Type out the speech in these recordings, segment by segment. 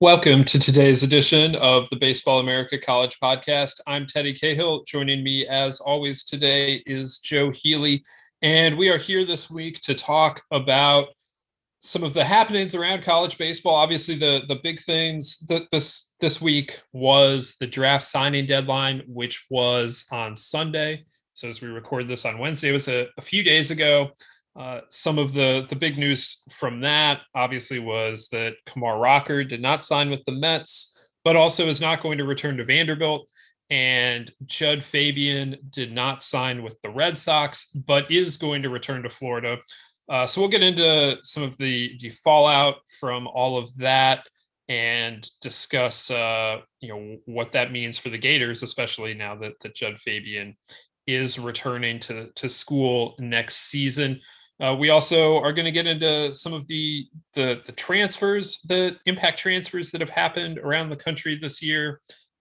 Welcome to today's edition of the Baseball America College Podcast. I'm Teddy Cahill. Joining me, as always, today is Joe Healy. And we are here this week to talk about some of the happenings around college baseball. Obviously, the big things that this week was the draft signing deadline, which was on Sunday. So as we record this on Wednesday, it was a few days ago. Some of the big news from that obviously was that Kumar Rocker did not sign with the Mets, but also is not going to return to Vanderbilt. And Jud Fabian did not sign with the Red Sox, but is going to return to Florida. So we'll get into some of the fallout from all of that and discuss, what that means for the Gators, especially now that Jud Fabian is returning to school next season. We also are going to get into some of the transfers, the impact transfers that have happened around the country this year.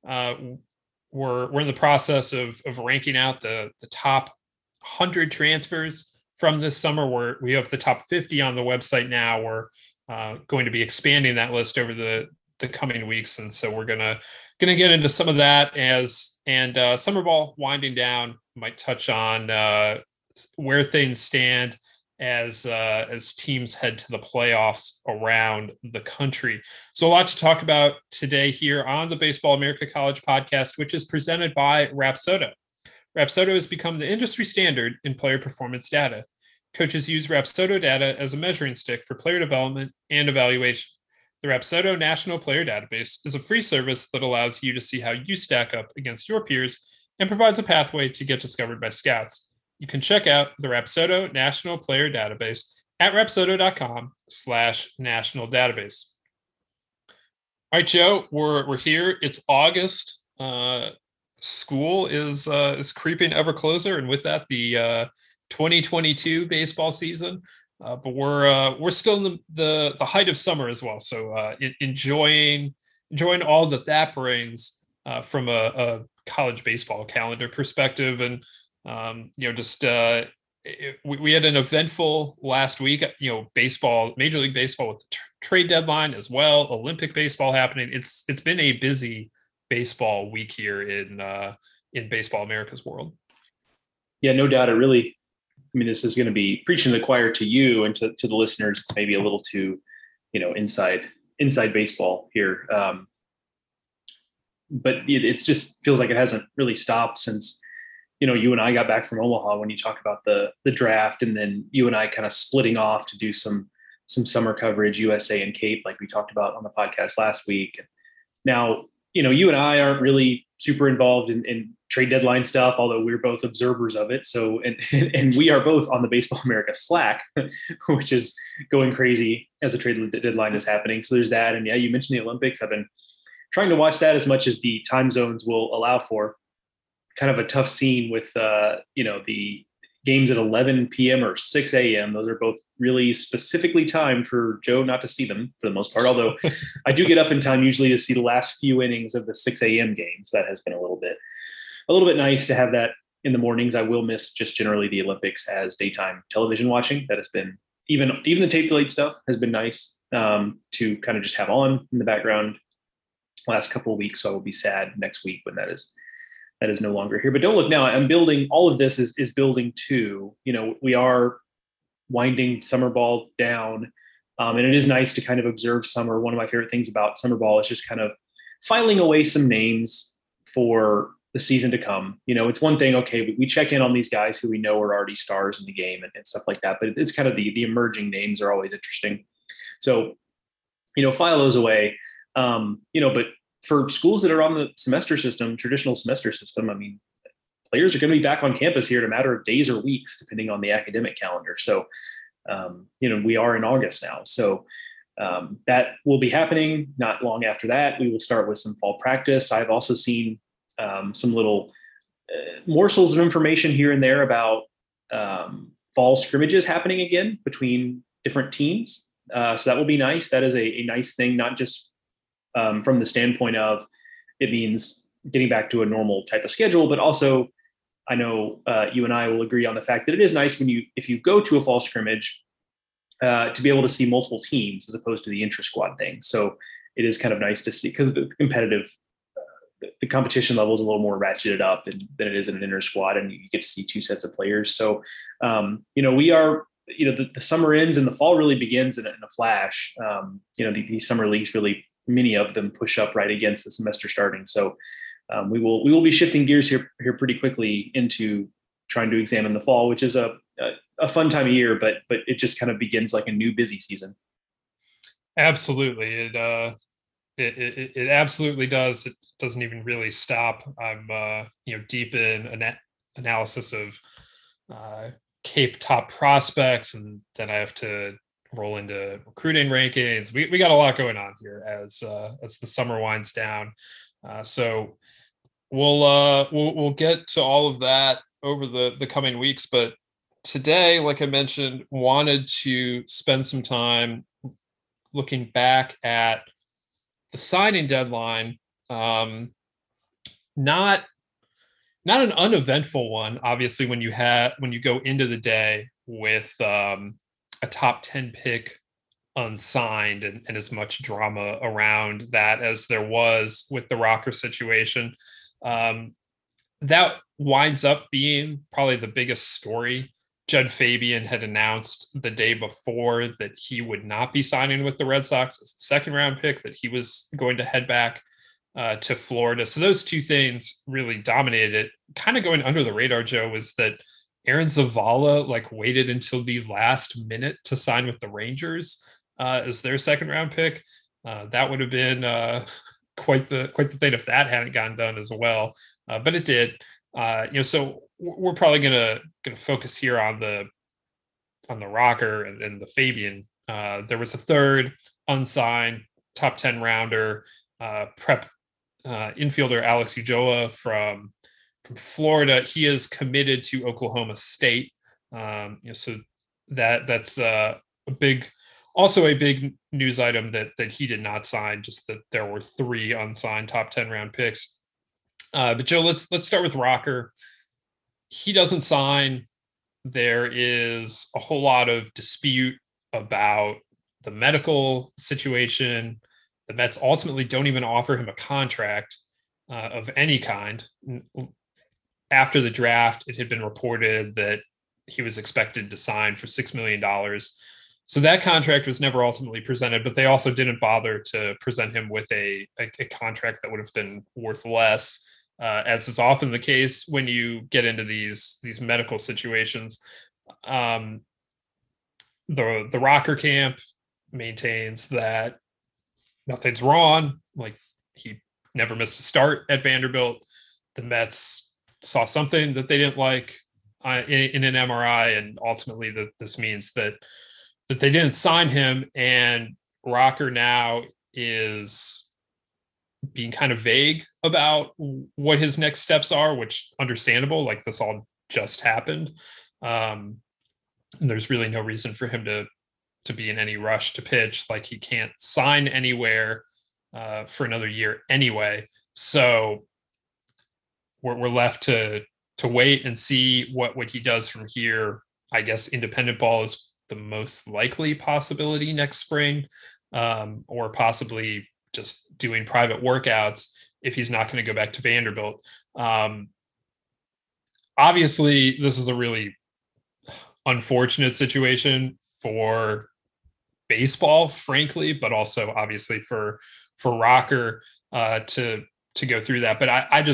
We're in the process of ranking out the top 100 transfers from this summer. We have the top 50 on the website now. We're going to be expanding that list over the coming weeks, and so we're gonna get into some of that and summer ball winding down. Might touch on where things stand as teams head to the playoffs around the country. So a lot to talk about today here on the Baseball America College Podcast, which is presented by Rapsodo. Rapsodo has become the industry standard in player performance data. Coaches use Rapsodo data as a measuring stick for player development and evaluation. The Rapsodo National Player Database is a free service that allows you to see how you stack up against your peers and provides a pathway to get discovered by scouts. You can check out the Rapsodo National Player Database at rapsodo.com/national database. All right, Joe, we're here. It's August. School is creeping ever closer, and with that, the 2022 baseball season. But we're still in the height of summer as well. So enjoying all that brings from a college baseball calendar perspective. And we had an eventful last week. Baseball, Major League Baseball with the trade deadline as well. Olympic baseball happening. It's been a busy baseball week here in Baseball America's world. Yeah, no doubt. This is going to be preaching to the choir to you and to the listeners. It's maybe a little too, inside baseball here. But it just feels like it hasn't really stopped since, you and I got back from Omaha when you talk about the draft, and then you and I kind of splitting off to do some summer coverage, USA and Cape, like we talked about on the podcast last week. Now, you and I aren't really super involved in trade deadline stuff, although we're both observers of it. So, and we are both on the Baseball America Slack, which is going crazy as the trade deadline is happening. So there's that. And yeah, you mentioned the Olympics. I've been trying to watch that as much as the time zones will allow for. Kind of a tough scene with, the games at 11 p.m. or 6 a.m. Those are both really specifically timed for Joe not to see them for the most part. Although I do get up in time usually to see the last few innings of the 6 a.m. games. That has been a little bit nice to have that in the mornings. I will miss just generally the Olympics as daytime television watching. That has been even the tape delayed stuff has been nice to kind of just have on in the background last couple of weeks. So I will be sad next week when that is no longer here. But don't look now. I'm building, all of this is building to, we are winding summer ball down. And it is nice to kind of observe summer. One of my favorite things about summer ball is just kind of filing away some names for the season to come. It's one thing, okay, we check in on these guys who we know are already stars in the game and stuff like that, but it's kind of the emerging names are always interesting. So, file those away. But for schools that are on the traditional semester system, players are going to be back on campus here in a matter of days or weeks, depending on the academic calendar. So, we are in August now. So that will be happening not long after that. We will start with some fall practice. I've also seen some little morsels of information here and there about fall scrimmages happening again between different teams. So that will be nice. That is a nice thing, not just from the standpoint of it means getting back to a normal type of schedule, but also I know you and I will agree on the fact that it is nice if you go to a fall scrimmage to be able to see multiple teams as opposed to the intra-squad thing. So it is kind of nice to see, because the competitive, the competition level is a little more ratcheted up than it is in an inner squad, and you get to see two sets of players. So, we are, the summer ends and the fall really begins in a flash. These summer leagues really, many of them push up right against the semester starting. So we will be shifting gears here pretty quickly into trying to examine the fall, which is a fun time of year, but it just kind of begins like a new busy season. Absolutely. It absolutely does. It doesn't even really stop. I'm deep in an analysis of Cape top prospects, and then I have to roll into recruiting rankings. We got a lot going on here as the summer winds down. So we'll get to all of that over the coming weeks. But today, like I mentioned, wanted to spend some time looking back at the signing deadline. Not an uneventful one, obviously, when you go into the day with a top 10 pick unsigned, and as much drama around that as there was with the Rocker situation. That winds up being probably the biggest story. Jed Fabian had announced the day before that he would not be signing with the Red Sox as a second round pick, that he was going to head back to Florida. So those two things really dominated it. Kind of going under the radar, Joe, was that Aaron Zavala waited until the last minute to sign with the Rangers as their second round pick. That would have been quite the thing if that hadn't gotten done as well. But it did. So we're probably gonna focus here on the Rocker and then the Fabian. There was a third unsigned top 10 rounder, prep infielder Alex Ulloa from Florida. He is committed to Oklahoma State. So that's a big news item that he did not sign. Just that there were 3 unsigned top 10 round picks. But Joe, let's start with Rocker. He doesn't sign. There is a whole lot of dispute about the medical situation. The Mets ultimately don't even offer him a contract of any kind. After the draft, it had been reported that he was expected to sign for $6 million. So that contract was never ultimately presented, but they also didn't bother to present him with a contract that would have been worth less. As is often the case when you get into these medical situations. The Rocker camp maintains that nothing's wrong. He never missed a start at Vanderbilt. The Mets saw something that they didn't like in an MRI, and ultimately that this means that they didn't sign him. And Rocker now is being kind of vague about what his next steps are, which understandable. This all just happened. And there's really no reason for him to be in any rush to pitch. He can't sign anywhere for another year anyway. So we're left to wait and see what he does from here. I guess independent ball is the most likely possibility next spring, or possibly just doing private workouts if he's not going to go back to Vanderbilt. Obviously, this is a really unfortunate situation for baseball, frankly, but also obviously for Rocker to go through that. But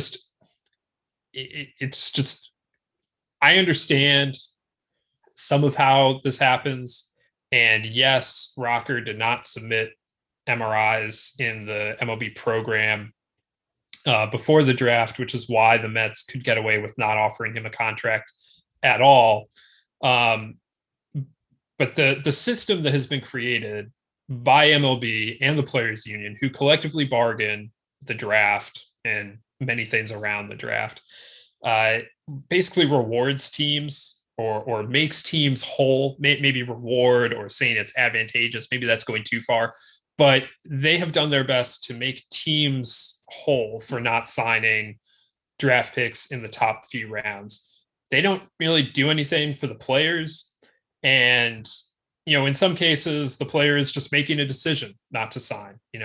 it's just, I understand some of how this happens. And yes, Rocker did not submit MRIs in the MLB program before the draft, which is why the Mets could get away with not offering him a contract at all. But the system that has been created by MLB and the Players Union, who collectively bargain the draft and many things around the draft, basically rewards teams or makes teams whole. Maybe reward or saying it's advantageous, maybe that's going too far. But they have done their best to make teams whole for not signing draft picks in the top few rounds. They don't really do anything for the players. And, in some cases, the player is just making a decision not to sign.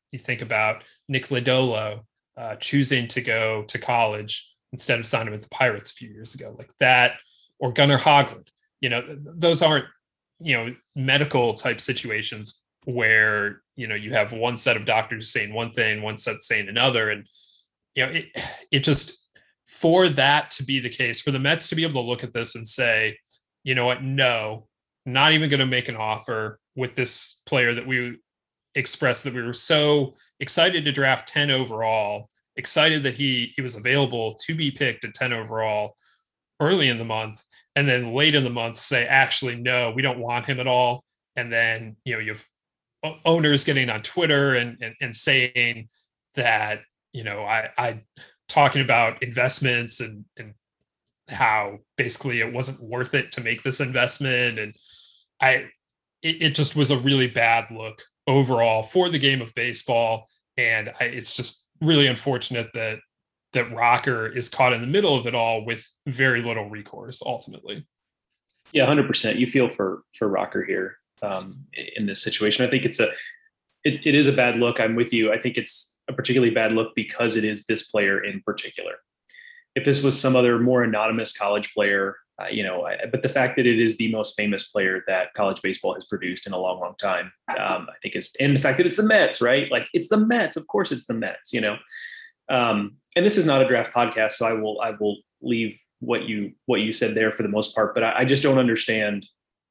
You think about Nick Lodolo choosing to go to college instead of signing with the Pirates a few years ago, like that, or Gunnar Hoglund. Those aren't, medical type situations where, you have one set of doctors saying one thing, one set saying another. And, it just, for that to be the case, for the Mets to be able to look at this and say, you know what, no, not even going to make an offer with this player that we expressed that we were so excited to draft 10 overall, excited that he was available to be picked at 10 overall early in the month, and then late in the month say, actually, no, we don't want him at all. And then, you have owners getting on Twitter and saying that, I talking about investments and how basically it wasn't worth it to make this investment. And it just was a really bad look overall for the game of baseball. And it's just really unfortunate that Rocker is caught in the middle of it all with very little recourse ultimately. Yeah, 100%. You feel for Rocker here in this situation. I think it is a bad look. I'm with you. I think it's a particularly bad look because it is this player in particular. If this was some other more anonymous college player, but the fact that it is the most famous player that college baseball has produced in a long, long time, I think and the fact that it's the Mets, right? Like, it's the Mets. Of course it's the Mets, and this is not a draft podcast, so I will leave what you said there for the most part, but I just don't understand.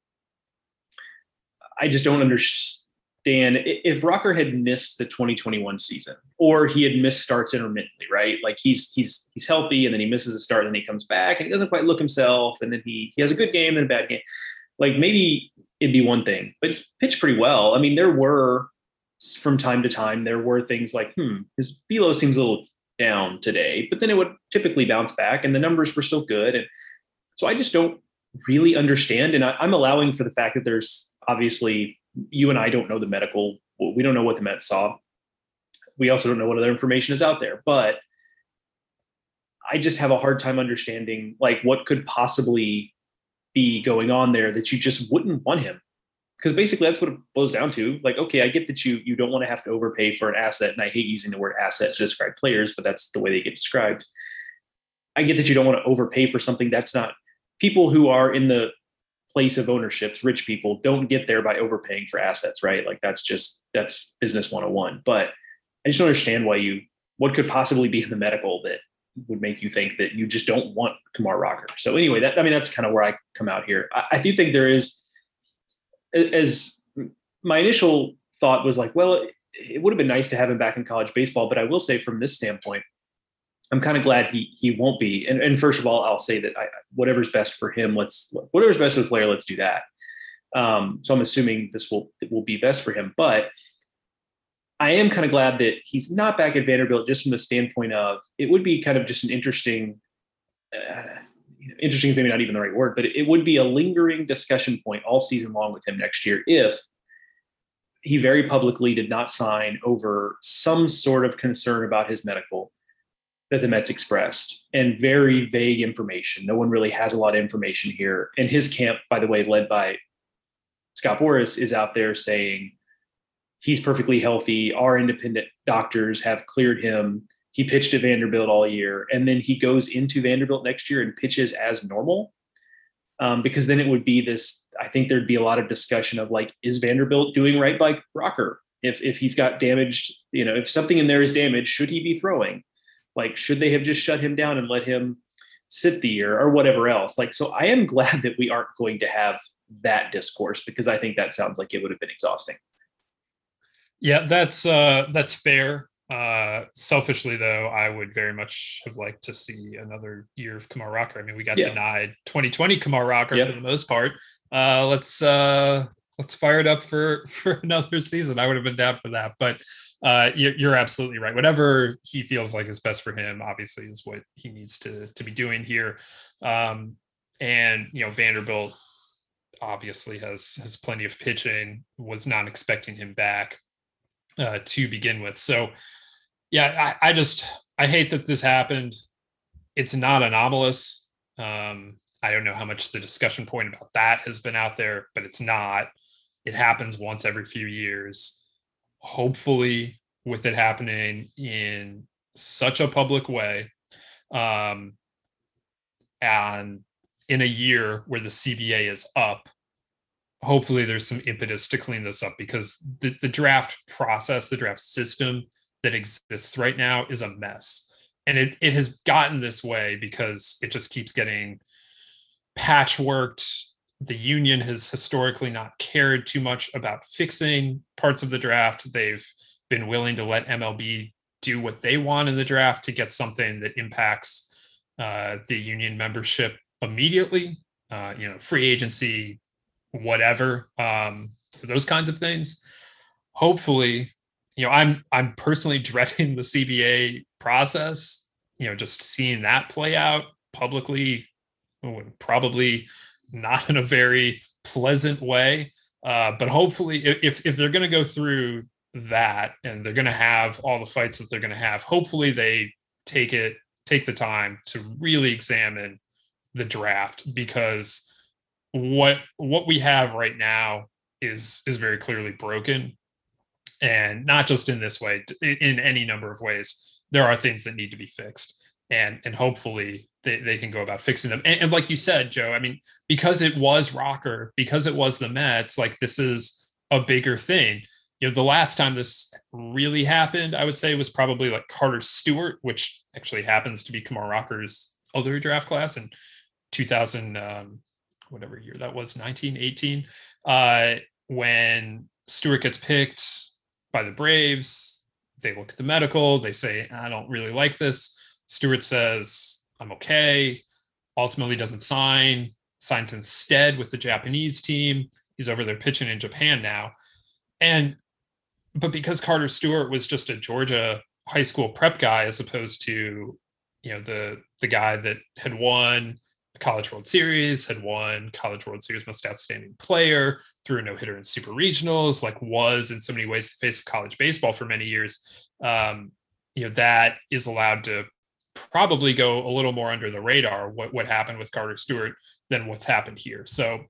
If Rocker had missed the 2021 season, or he had missed starts intermittently, right? Like he's healthy and then he misses a start and then he comes back and he doesn't quite look himself. And then he has a good game and a bad game. Like, maybe it'd be one thing, but he pitched pretty well. I mean, there were, from time to time, there were things like, his velo seems a little down today, but then it would typically bounce back and the numbers were still good. And so I just don't really understand. And I'm allowing for the fact that there's obviously, you and I don't know the medical, we don't know what the Mets saw. We also don't know what other information is out there, but I just have a hard time understanding like what could possibly be going on there that you just wouldn't want him. Because basically that's what it boils down to. Like, okay, I get that you don't want to have to overpay for an asset, and I hate using the word asset to describe players, but that's the way they get described. I get that you don't want to overpay for something that's not. People who are in the place of ownerships, rich people, don't get there by overpaying for assets, right? Like, that's business 101. But I just don't understand what could possibly be in the medical that would make you think that you just don't want Kumar Rocker. So anyway, that's kind of where I come out here. I do think there is, as my initial thought was like, well, it would have been nice to have him back in college baseball. But I will say, from this standpoint, I'm kind of glad he won't be. And first of all, I'll say that whatever's best for him, whatever's best for the player, let's do that. So I'm assuming this will be best for him. But I am kind of glad that he's not back at Vanderbilt, just from the standpoint of, it would be kind of just an interesting, maybe not even the right word, but it would be a lingering discussion point all season long with him next year if he very publicly did not sign over some sort of concern about his medical that the Mets expressed, and very vague information. No one really has a lot of information here. And his camp, by the way, led by Scott Boras, is out there saying he's perfectly healthy. Our independent doctors have cleared him. He pitched at Vanderbilt all year. And then he goes into Vanderbilt next year and pitches as normal. Because then it would be this, I think there'd be a lot of discussion of like, is Vanderbilt doing right by Rocker? If he's got damaged, if something in there is damaged, should he be throwing? Like, should they have just shut him down and let him sit the year or whatever else? Like, so I am glad that we aren't going to have that discourse, because I think that sounds like it would have been exhausting. Yeah, that's fair. Selfishly, though, I would very much have liked to see another year of Kumar Rocker. I mean, we got denied 2020 Kumar Rocker for the most part. Let's fire it up for another season. I would have been down for that. But you're absolutely right. Whatever he feels like is best for him, obviously, is what he needs to be doing here. And Vanderbilt obviously has plenty of pitching. Was not expecting him back to begin with. So yeah, I hate that this happened. It's not anomalous. I don't know how much the discussion point about that has been out there, but it's not. It happens once every few years. Hopefully with it happening in such a public way, and in a year where the CBA is up, hopefully there's some impetus to clean this up, because the draft process, the draft system that exists right now is a mess. And it has gotten this way because it just keeps getting patchworked. The union has historically not cared too much about fixing parts of the draft. They've been willing to let MLB do what they want in the draft to get something that impacts the union membership immediately, free agency, whatever, those kinds of things. Hopefully, I'm personally dreading the CBA process, just seeing that play out publicly, probably not in a very pleasant way. But hopefully, if they're going to go through that and they're going to have all the fights that they're going to have, hopefully they take the time to really examine the draft, because what we have right now is very clearly broken. And not just in this way, in any number of ways, there are things that need to be fixed, and hopefully they can go about fixing them. And like you said, Joe, I mean, because it was Rocker, because it was the Mets, like, this is a bigger thing. The last time this really happened, I would say, was probably like Carter Stewart, which actually happens to be Kumar Rocker's other draft class in 2000, whatever year that was, 1918, when Stewart gets picked by the Braves. They look at the medical, they say, I don't really like this. Stewart says, I'm okay. Ultimately doesn't signs instead with the Japanese team. He's over there pitching in Japan now. But because Carter Stewart was just a Georgia high school prep guy, as opposed to, the guy that had won a College World Series, had won College World Series Most Outstanding Player, threw a no-hitter in Super Regionals, like, was in so many ways the face of college baseball for many years, that is allowed to probably go a little more under the radar, what happened with Carter Stewart, than what's happened here. So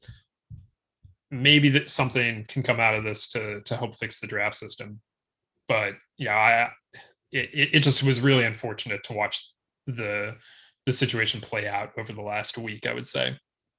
maybe that something can come out of this to help fix the draft system. But yeah, it just was really unfortunate to watch the situation play out over the last week, I would say.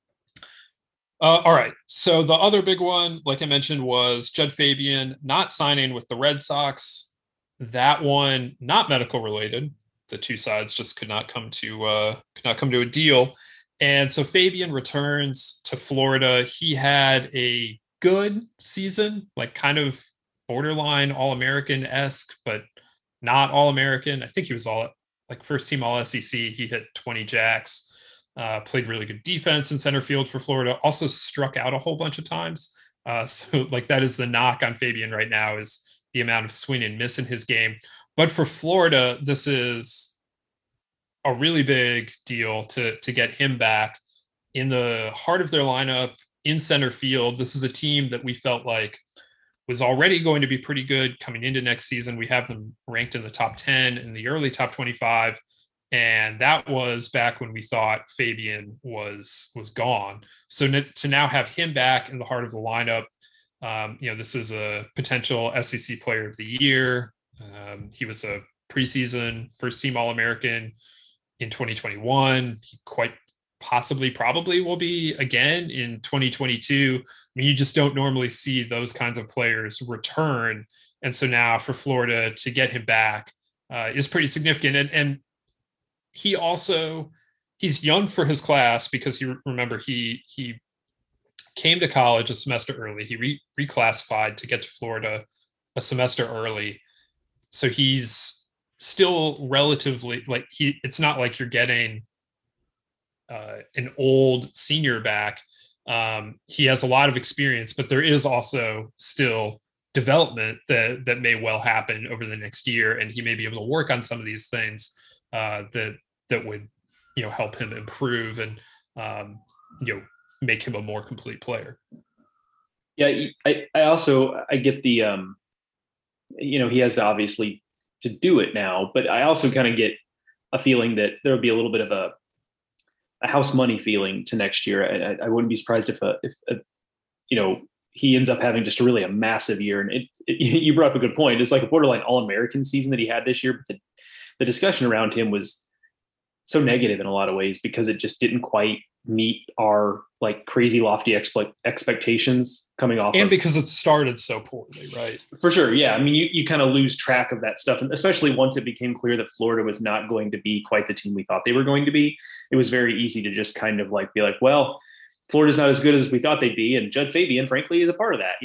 All right. So the other big one, like I mentioned, was Jud Fabian not signing with the Red Sox. That one, not medical related. The two sides just could not come to a deal. And so Fabian returns to Florida. He had a good season, like kind of borderline All-American-esque, but not All-American. I think he was first team All-SEC. He hit 20 jacks, played really good defense in center field for Florida, also struck out a whole bunch of times. So like, that is the knock on Fabian right now, is the amount of swing and miss in his game. But for Florida, this is a really big deal to get him back in the heart of their lineup in center field. This is a team that we felt like was already going to be pretty good coming into next season. We have them ranked in the top 10, in the early top 25. And that was back when we thought Fabian was gone. So to now have him back in the heart of the lineup, this is a potential SEC player of the year. He was a preseason first team All-American in 2021. He quite possibly probably will be again in 2022. I mean, you just don't normally see those kinds of players return. And so now for Florida to get him back is pretty significant. And he's young for his class, because he came to college a semester early. He reclassified to get to Florida a semester early. So he's still relatively, like, it's not like you're getting an old senior back. He has a lot of experience, but there is also still development that may well happen over the next year, and he may be able to work on some of these things that would help him improve and make him a more complete player. Yeah, I also get the he has to obviously to do it now, but I also kind of get a feeling that there would be a little bit of a house money feeling to next year. I wouldn't be surprised if he ends up having just really a massive year. And you brought up a good point. It's like a borderline All-American season that he had this year, but the discussion around him was so negative in a lot of ways because it just didn't quite meet our like crazy lofty expectations coming off. And because it started so poorly, right? For sure. Yeah. I mean, you kind of lose track of that stuff. And especially once it became clear that Florida was not going to be quite the team we thought they were going to be, it was very easy to just kind of like be like, well, Florida's not as good as we thought they'd be. And Judd Fabian, frankly, is a part of that,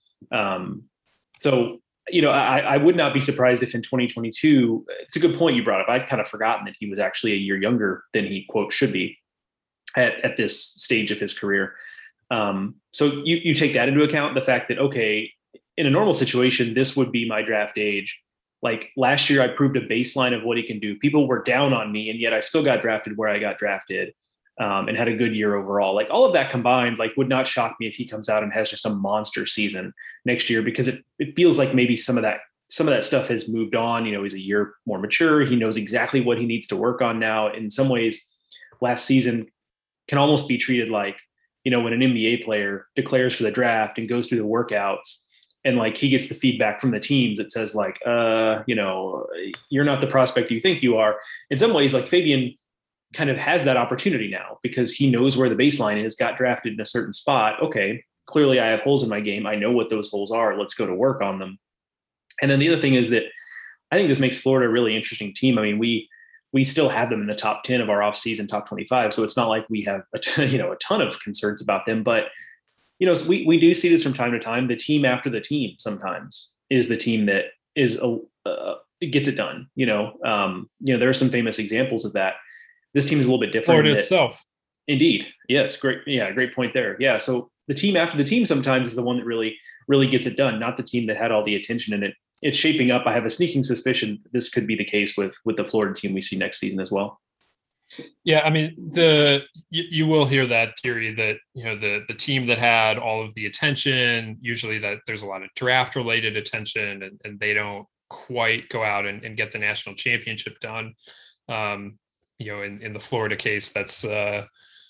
So, I would not be surprised if in 2022, it's a good point you brought up. I'd kind of forgotten that he was actually a year younger than he, quote, should be at this stage of his career. So you take that into account, the fact that, okay, in a normal situation, this would be my draft age. Like last year, I proved a baseline of what he can do. People were down on me, and yet I still got drafted where I got drafted. And had a good year overall. Like all of that combined, like would not shock me if he comes out and has just a monster season next year, because it feels like maybe some of that stuff has moved on. He's a year more mature. He knows exactly what he needs to work on now. In some ways, last season can almost be treated like, when an NBA player declares for the draft and goes through the workouts and like he gets the feedback from the teams that says like, you're not the prospect you think you are. In some ways, like Fabian kind of has that opportunity now because he knows where the baseline is, got drafted in a certain spot. Okay, clearly I have holes in my game. I know what those holes are. Let's go to work on them. And then the other thing is that I think this makes Florida a really interesting team. I mean, we still have them in the top 10 of our offseason top 25. So it's not like we have a ton of concerns about them, but we do see this from time to time. The team after the team sometimes is the team that is it gets it done. There are some famous examples of that. This team is a little bit different. Florida itself. Indeed. Yes. Great. Yeah. Great point there. Yeah. So the team after the team sometimes is the one that really, really gets it done, not the team that had all the attention in it. It's shaping up. I have a sneaking suspicion this could be the case with the Florida team we see next season as well. Yeah. I mean, you will hear that theory that, the team that had all of the attention, usually that there's a lot of draft related attention and they don't quite go out and get the national championship done. In the Florida case, that's the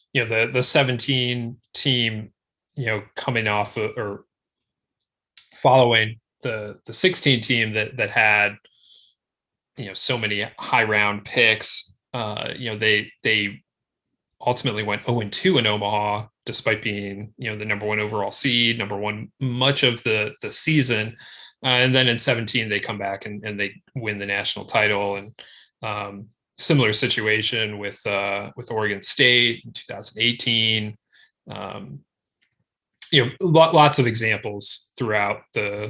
17 team, coming off or following the 16 team that had, so many high round picks. They ultimately went 0-2 in Omaha, despite being, the number one overall seed, number one much of the season. And then in 17, they come back and they win the national title. And similar situation with Oregon State in 2018. Lots of examples throughout the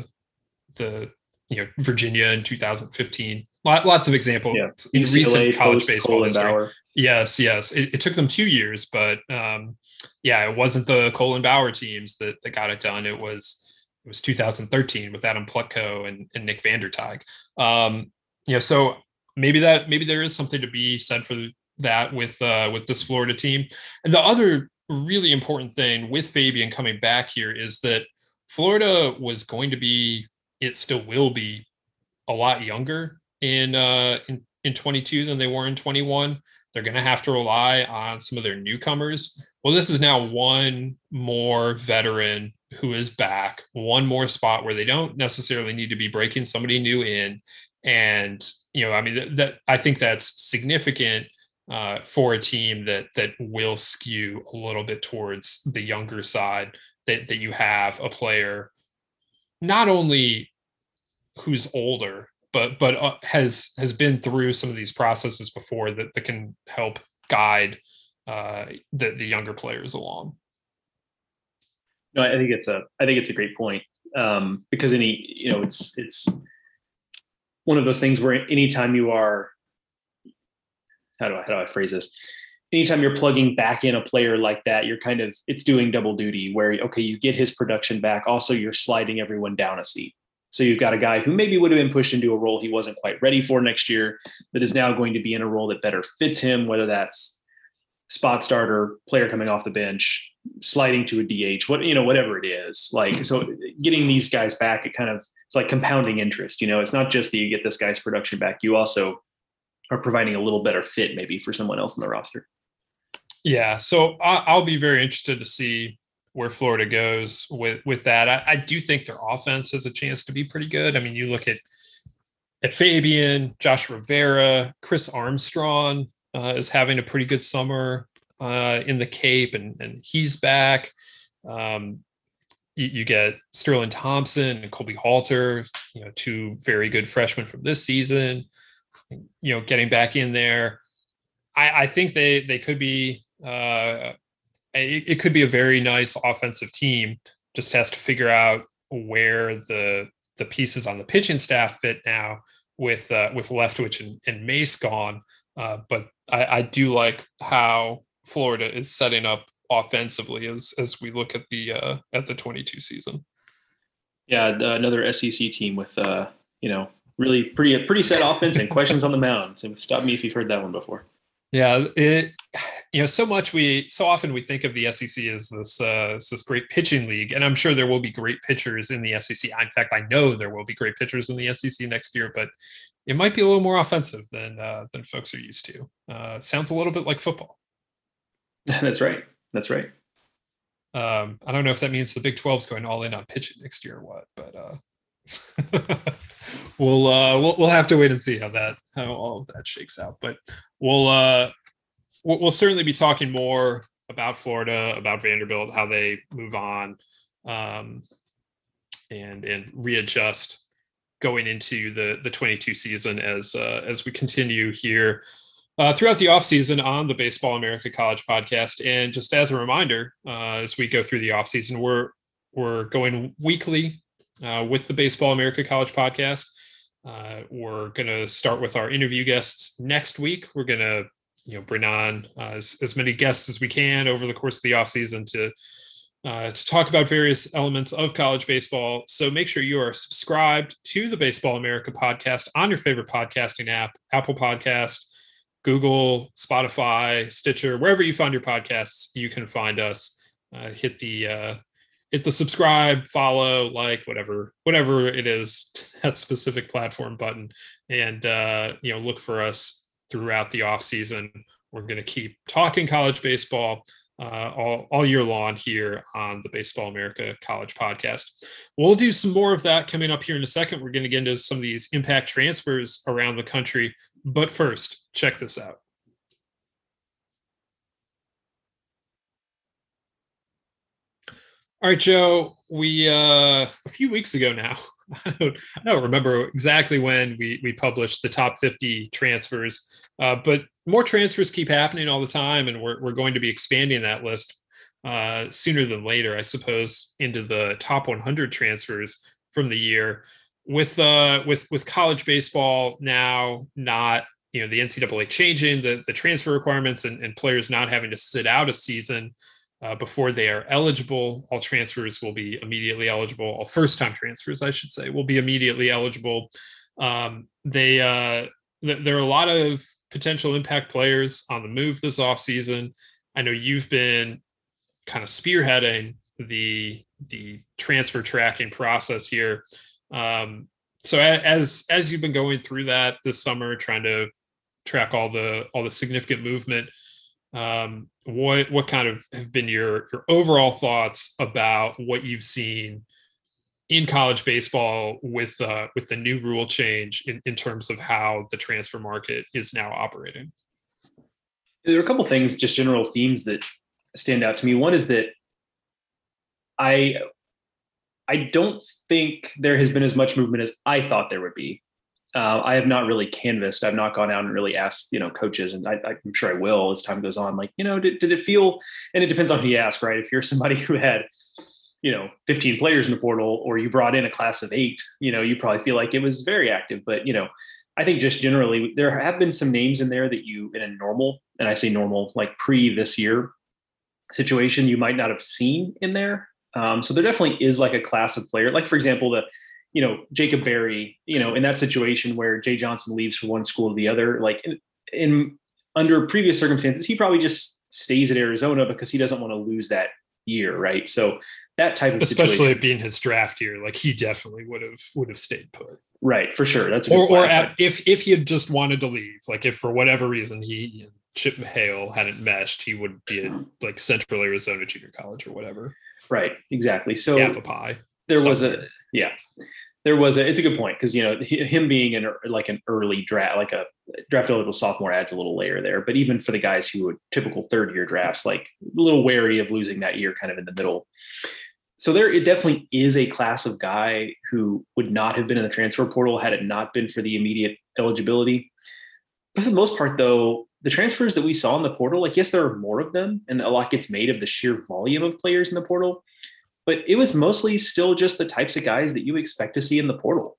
Virginia in 2015. Lots of examples in UCLA, recent college baseball Colin history. Bauer. Yes. It took them 2 years, but it wasn't the Colin Bauer teams that got it done. It was 2013 with Adam Plutko and Nick Vandertag. So maybe there is something to be said for that with this Florida team. And the other really important thing with Fabian coming back here is that Florida was going to be, it still will be, a lot younger in 22 than they were in 21. They're going to have to rely on some of their newcomers. Well, this is now one more veteran who is back, one more spot where they don't necessarily need to be breaking somebody new in. And, that I think that's significant for a team that will skew a little bit towards the younger side, that you have a player not only who's older, but has been through some of these processes before that can help guide the younger players along. No, I think it's a great point because it's one of those things where anytime you are, how do I phrase this? Anytime you're plugging back in a player like that, it's doing double duty where, okay, you get his production back. Also, you're sliding everyone down a seat. So you've got a guy who maybe would have been pushed into a role he wasn't quite ready for next year that is now going to be in a role that better fits him, whether that's spot starter, player coming off the bench, sliding to a DH, whatever it is. Like, so getting these guys back, it's like compounding interest. It's not just that you get this guy's production back, you also are providing a little better fit maybe for someone else in the roster. Yeah. So I'll be very interested to see where Florida goes with that. I do think their offense has a chance to be pretty good. I mean, you look at Fabian, Josh Rivera, Chris Armstrong is having a pretty good summer in the Cape, and he's back. You get Sterling Thompson and Colby Halter, two very good freshmen from this season, getting back in there. I think they could be it could be a very nice offensive team. Just has to figure out where the pieces on the pitching staff fit now with Leftwich and Mace gone. But I do like how Florida is setting up offensively as we look at the 22 season. Yeah, another SEC team with really pretty set offense and questions on the mound. So stop me if you've heard that one before. Yeah, so often we think of the SEC as this great pitching league, and I'm sure there will be great pitchers in the SEC. In fact, I know there will be great pitchers in the SEC next year, but it might be a little more offensive than folks are used to. Sounds a little bit like football. That's right. I don't know if that means the Big 12 is going all in on pitching next year or what, but we'll have to wait and see how all of that shakes out. But we'll certainly be talking more about Florida, about Vanderbilt, how they move on, and readjust going into the 22 season as we continue here throughout the offseason on the Baseball America College podcast. And just as a reminder, as we go through the offseason, we're going weekly with the Baseball America College podcast. We're going to start with our interview guests next week. We're going to bring on as many guests as we can over the course of the offseason to talk about various elements of college baseball. So make sure you are subscribed to the Baseball America podcast on your favorite podcasting app, Apple Podcast, Google, Spotify, Stitcher, wherever you find your podcasts, you can find us. Hit the subscribe, follow, like, whatever it is, that specific platform button, and look for us throughout the off season. We're going to keep talking college baseball all year long here on the Baseball America College podcast. We'll do some more of that coming up here in a second. We're going to get into some of these impact transfers around the country, but first, check this out. All right, Joe, we a few weeks ago now, I don't remember exactly when we published the top 50 transfers, but more transfers keep happening all the time, and we're going to be expanding that list sooner than later, I suppose, into the top 100 transfers from the year. With college baseball now not, the NCAA changing the transfer requirements and players not having to sit out a season before they are eligible. All transfers will be immediately eligible. All first-time transfers, I should say, will be immediately eligible. There are a lot of potential impact players on the move this offseason. I know you've been kind of spearheading the transfer tracking process here. So as you've been going through that this summer, trying to track all the significant movement, what kind of have been your overall thoughts about what you've seen in college baseball with the new rule change in terms of how the transfer market is now operating? There are a couple of things, just general themes that stand out to me. One is that I don't think there has been as much movement as I thought there would be. I have not really canvassed. I've not gone out and really asked, coaches, and I'm sure I will as time goes on. Like, did it feel, and it depends on who you ask, right? If you're somebody who had, 15 players in the portal, or you brought in a class of 8, you probably feel like it was very active. But, I think just generally there have been some names in there that you, in a normal, and I say normal, like pre this year situation, you might not have seen in there. So there definitely is like a class of player, like, for example, Jacob Berry, in that situation where Jay Johnson leaves from one school to the other, like in under previous circumstances, he probably just stays at Arizona because he doesn't want to lose that year. Right. So that type of especially situation, being his draft year, like he definitely would have stayed put. Right. For sure. That's if he had just wanted to leave, like if for whatever reason he Chip Hale hadn't meshed, he would be at like Central Arizona Junior College or whatever. Right. Exactly. So half a pie. There was somewhere. it's a good point because, him being an early draft, like a draft eligible sophomore adds a little layer there. But even for the guys who would typical third year drafts, like a little wary of losing that year kind of in the middle. So it definitely is a class of guy who would not have been in the transfer portal had it not been for the immediate eligibility. But for the most part, though, the transfers that we saw in the portal, like, yes, there are more of them and a lot gets made of the sheer volume of players in the portal, but it was mostly still just the types of guys that you expect to see in the portal.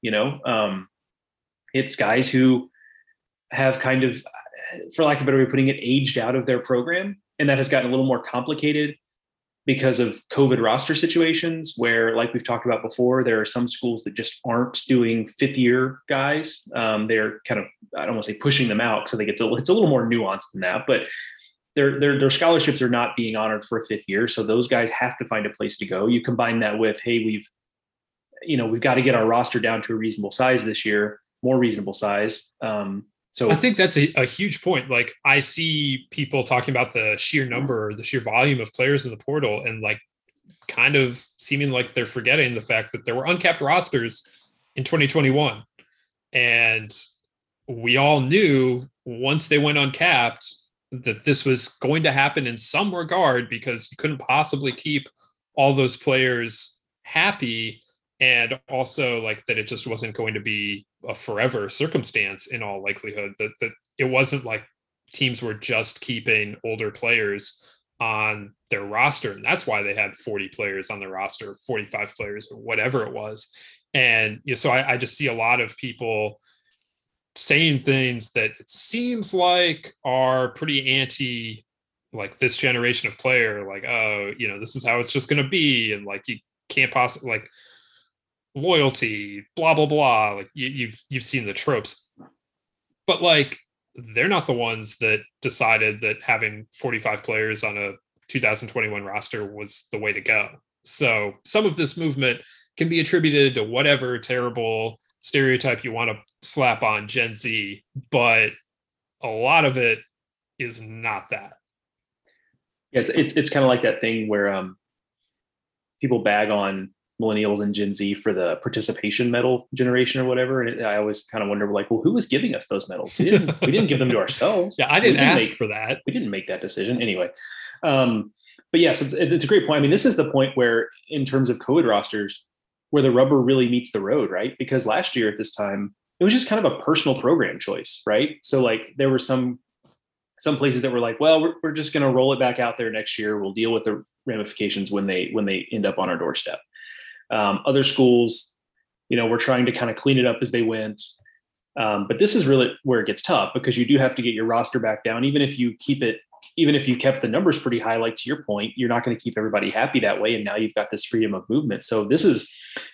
It's guys who have kind of, for lack of a better way of putting it, aged out of their program. And that has gotten a little more complicated because of COVID roster situations where, like we've talked about before, there are some schools that just aren't doing fifth year guys. They're kind of, I don't want to say pushing them out because I think it's a little more nuanced than that, but their scholarships are not being honored for a fifth year. So those guys have to find a place to go. You combine that with, hey, we've got to get our roster down to a reasonable size this year, more reasonable size. So I think that's a huge point. Like, I see people talking about the sheer number, the sheer volume of players in the portal, and like kind of seeming like they're forgetting the fact that there were uncapped rosters in 2021. And we all knew once they went uncapped that this was going to happen in some regard because you couldn't possibly keep all those players happy. And also like that it just wasn't going to be a forever circumstance in all likelihood, that it wasn't like teams were just keeping older players on their roster. And that's why they had 40 players on their roster, 45 players or whatever it was. And so I just see a lot of people saying things that it seems like are pretty anti like this generation of player, like, oh, this is how it's just going to be. And like, you can't possibly like loyalty, blah, blah, blah. Like you've seen the tropes, but like, they're not the ones that decided that having 45 players on a 2021 roster was the way to go. So some of this movement can be attributed to whatever terrible stereotype you want to slap on Gen Z, but a lot of it is not that. Yeah, it's kind of like that thing where people bag on millennials and Gen Z for the participation medal generation or whatever, and I always kind of wonder, like, well, who was giving us those medals? We didn't give them to ourselves. Yeah, I didn't ask for that. We didn't make that decision anyway. But yes, it's a great point. I mean, this is the point where, in terms of COVID rosters, where the rubber really meets the road, right? Because last year at this time, it was just kind of a personal program choice, right? So like there were some places that were like, well, we're just going to roll it back out there next year. We'll deal with the ramifications when they end up on our doorstep. Other schools, we're trying to kind of clean it up as they went. But this is really where it gets tough, because you do have to get your roster back down. Even if you kept the numbers pretty high, like to your point, you're not going to keep everybody happy that way. And now you've got this freedom of movement. So this is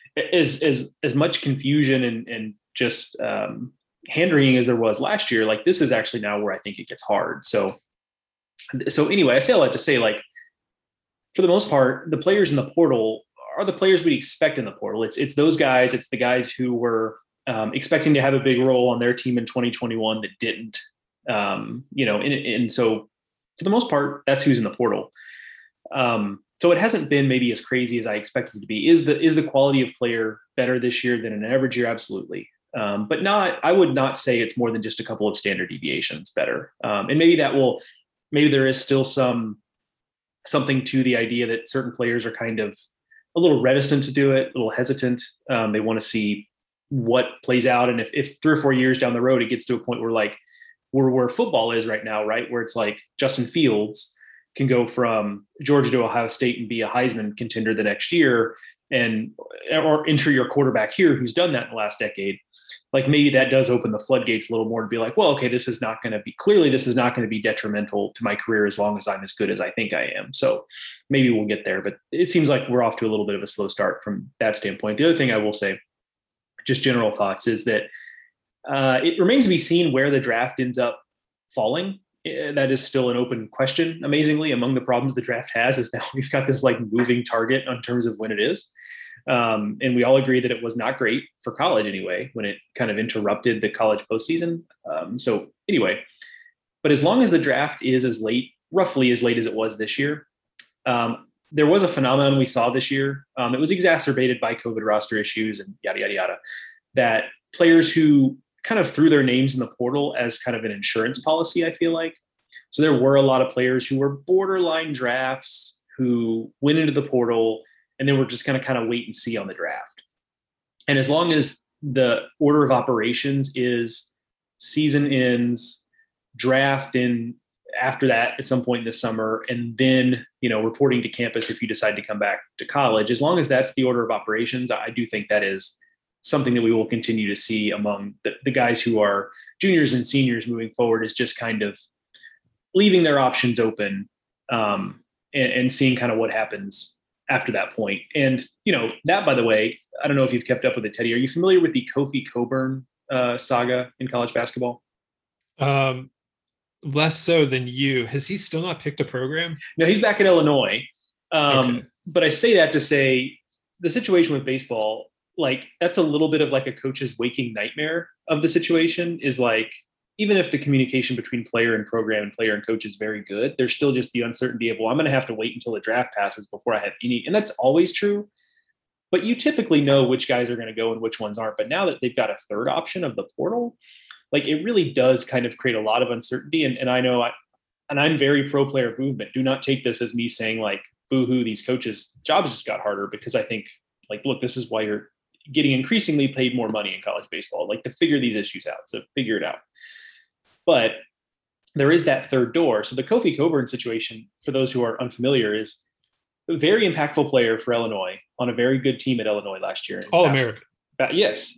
as much confusion and just hand wringing as there was last year. Like, this is actually now where I think it gets hard. So anyway, I say all that to say, like, for the most part, the players in the portal are the players we'd expect in the portal. It's those guys. It's the guys who were expecting to have a big role on their team in 2021 that didn't. And so for the most part, that's who's in the portal. So it hasn't been maybe as crazy as I expected it to be. Is the quality of player better this year than an average year? Absolutely. But I would not say it's more than just a couple of standard deviations better. And maybe there is still something to the idea that certain players are kind of a little reticent to do it, a little hesitant. They want to see what plays out. And if 3 or 4 years down the road, it gets to a point where, like, where football is right now, right? Where it's like Justin Fields can go from Georgia to Ohio State and be a Heisman contender the next year, or enter your quarterback here who's done that in the last decade. Like, maybe that does open the floodgates a little more to be like, well, okay, this is not going to be detrimental to my career as long as I'm as good as I think I am. So maybe we'll get there, but it seems like we're off to a little bit of a slow start from that standpoint. The other thing I will say, just general thoughts, is that it remains to be seen where the draft ends up falling. That is still an open question. Amazingly, among the problems the draft has is now we've got this like moving target in terms of when it is. And we all agree that it was not great for college anyway, when it kind of interrupted the college postseason. So anyway, But as long as the draft is roughly as late as it was this year, there was a phenomenon we saw this year. It was exacerbated by COVID roster issues and yada, yada, yada, that players who kind of threw their names in the portal as kind of an insurance policy, I feel like. So there were a lot of players who were borderline drafts who went into the portal and then were just kind of wait and see on the draft. And as long as the order of operations is season ends, draft in after that at some point this summer, and then, reporting to campus if you decide to come back to college, as long as that's the order of operations, I do think that is something that we will continue to see among the guys who are juniors and seniors moving forward, is just kind of leaving their options open, and seeing kind of what happens after that point. And, that, by the way, I don't know if you've kept up with it, Teddy. Are you familiar with the Kofi Cockburn saga in college basketball? Less so than you. Has he still not picked a program? No, he's back in Illinois. Okay. But I say that to say the situation with baseball, like, that's a little bit of like a coach's waking nightmare of the situation, is like, even if the communication between player and program and player and coach is very good, there's still just the uncertainty of, well, I'm going to have to wait until the draft passes before I have any, and that's always true. But you typically know which guys are going to go and which ones aren't. But now that they've got a third option of the portal, like, it really does kind of create a lot of uncertainty. And I know I'm very pro player movement. Do not take this as me saying like, boo-hoo, these coaches' jobs just got harder, because I think, like, look, this is why you're getting increasingly paid more money in college baseball, like, to figure these issues out. So figure it out. But there is that third door. So the Kofi Cockburn situation, for those who are unfamiliar, is a very impactful player for Illinois on a very good team at Illinois last year. All-American. Yes.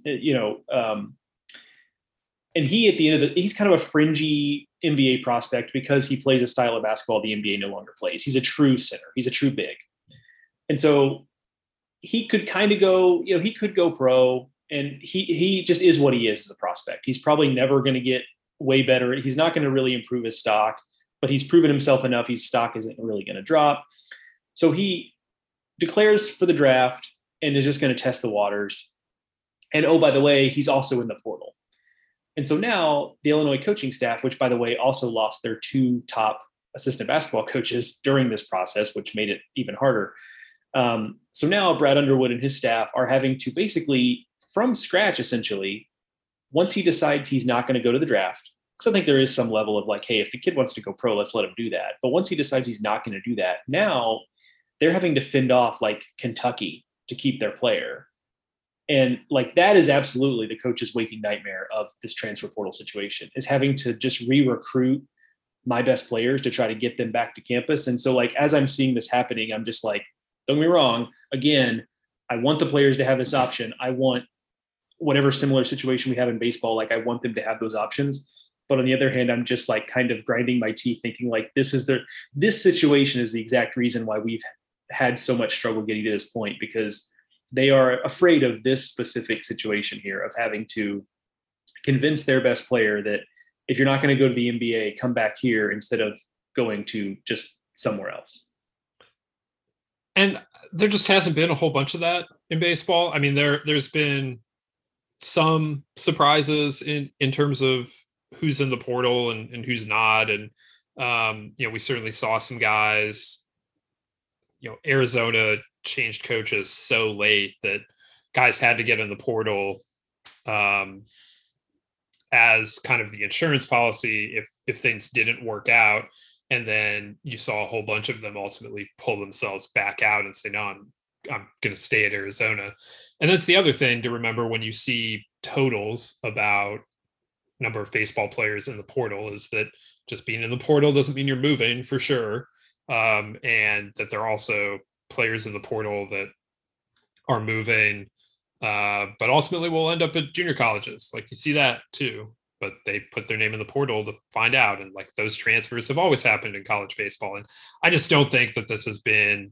And he, at the end of he's kind of a fringy NBA prospect because he plays a style of basketball the NBA no longer plays. He's a true center. He's a true big. And so he could kind of go, he could go pro, and he just is what he is as a prospect. He's probably never going to get way better. He's not going to really improve his stock, but he's proven himself enough. His stock isn't really going to drop. So he declares for the draft and is just going to test the waters. And, oh, by the way, he's also in the portal. And so now the Illinois coaching staff, which, by the way, also lost their two top assistant basketball coaches during this process, which made it even harder. So now Brad Underwood and his staff are having to basically, from scratch, essentially, once he decides he's not going to go to the draft, because I think there is some level of like, hey, if the kid wants to go pro, let's let him do that. But once he decides he's not going to do that, now they're having to fend off like Kentucky to keep their player. And like, that is absolutely the coach's waking nightmare of this transfer portal situation, is having to just re-recruit my best players to try to get them back to campus. And so, like, as I'm seeing this happening, I'm just like, don't get me wrong. Again, I want the players to have this option. I want whatever similar situation we have in baseball, like, I want them to have those options. But on the other hand, I'm just like kind of grinding my teeth thinking like, this situation is the exact reason why we've had so much struggle getting to this point, because they are afraid of this specific situation here of having to convince their best player that if you're not going to go to the NBA, come back here instead of going to just somewhere else. And there just hasn't been a whole bunch of that in baseball. I mean, there's been some surprises in terms of who's in the portal and who's not. And, we certainly saw some guys, Arizona changed coaches so late that guys had to get in the portal as kind of the insurance policy if things didn't work out. And then you saw a whole bunch of them ultimately pull themselves back out and say, no, I'm going to stay at Arizona. And that's the other thing to remember when you see totals about number of baseball players in the portal, is that just being in the portal doesn't mean you're moving for sure. And that there are also players in the portal that are moving, but ultimately will end up at junior colleges. Like, you see that too, but they put their name in the portal to find out. And like, those transfers have always happened in college baseball. And I just don't think that this has been,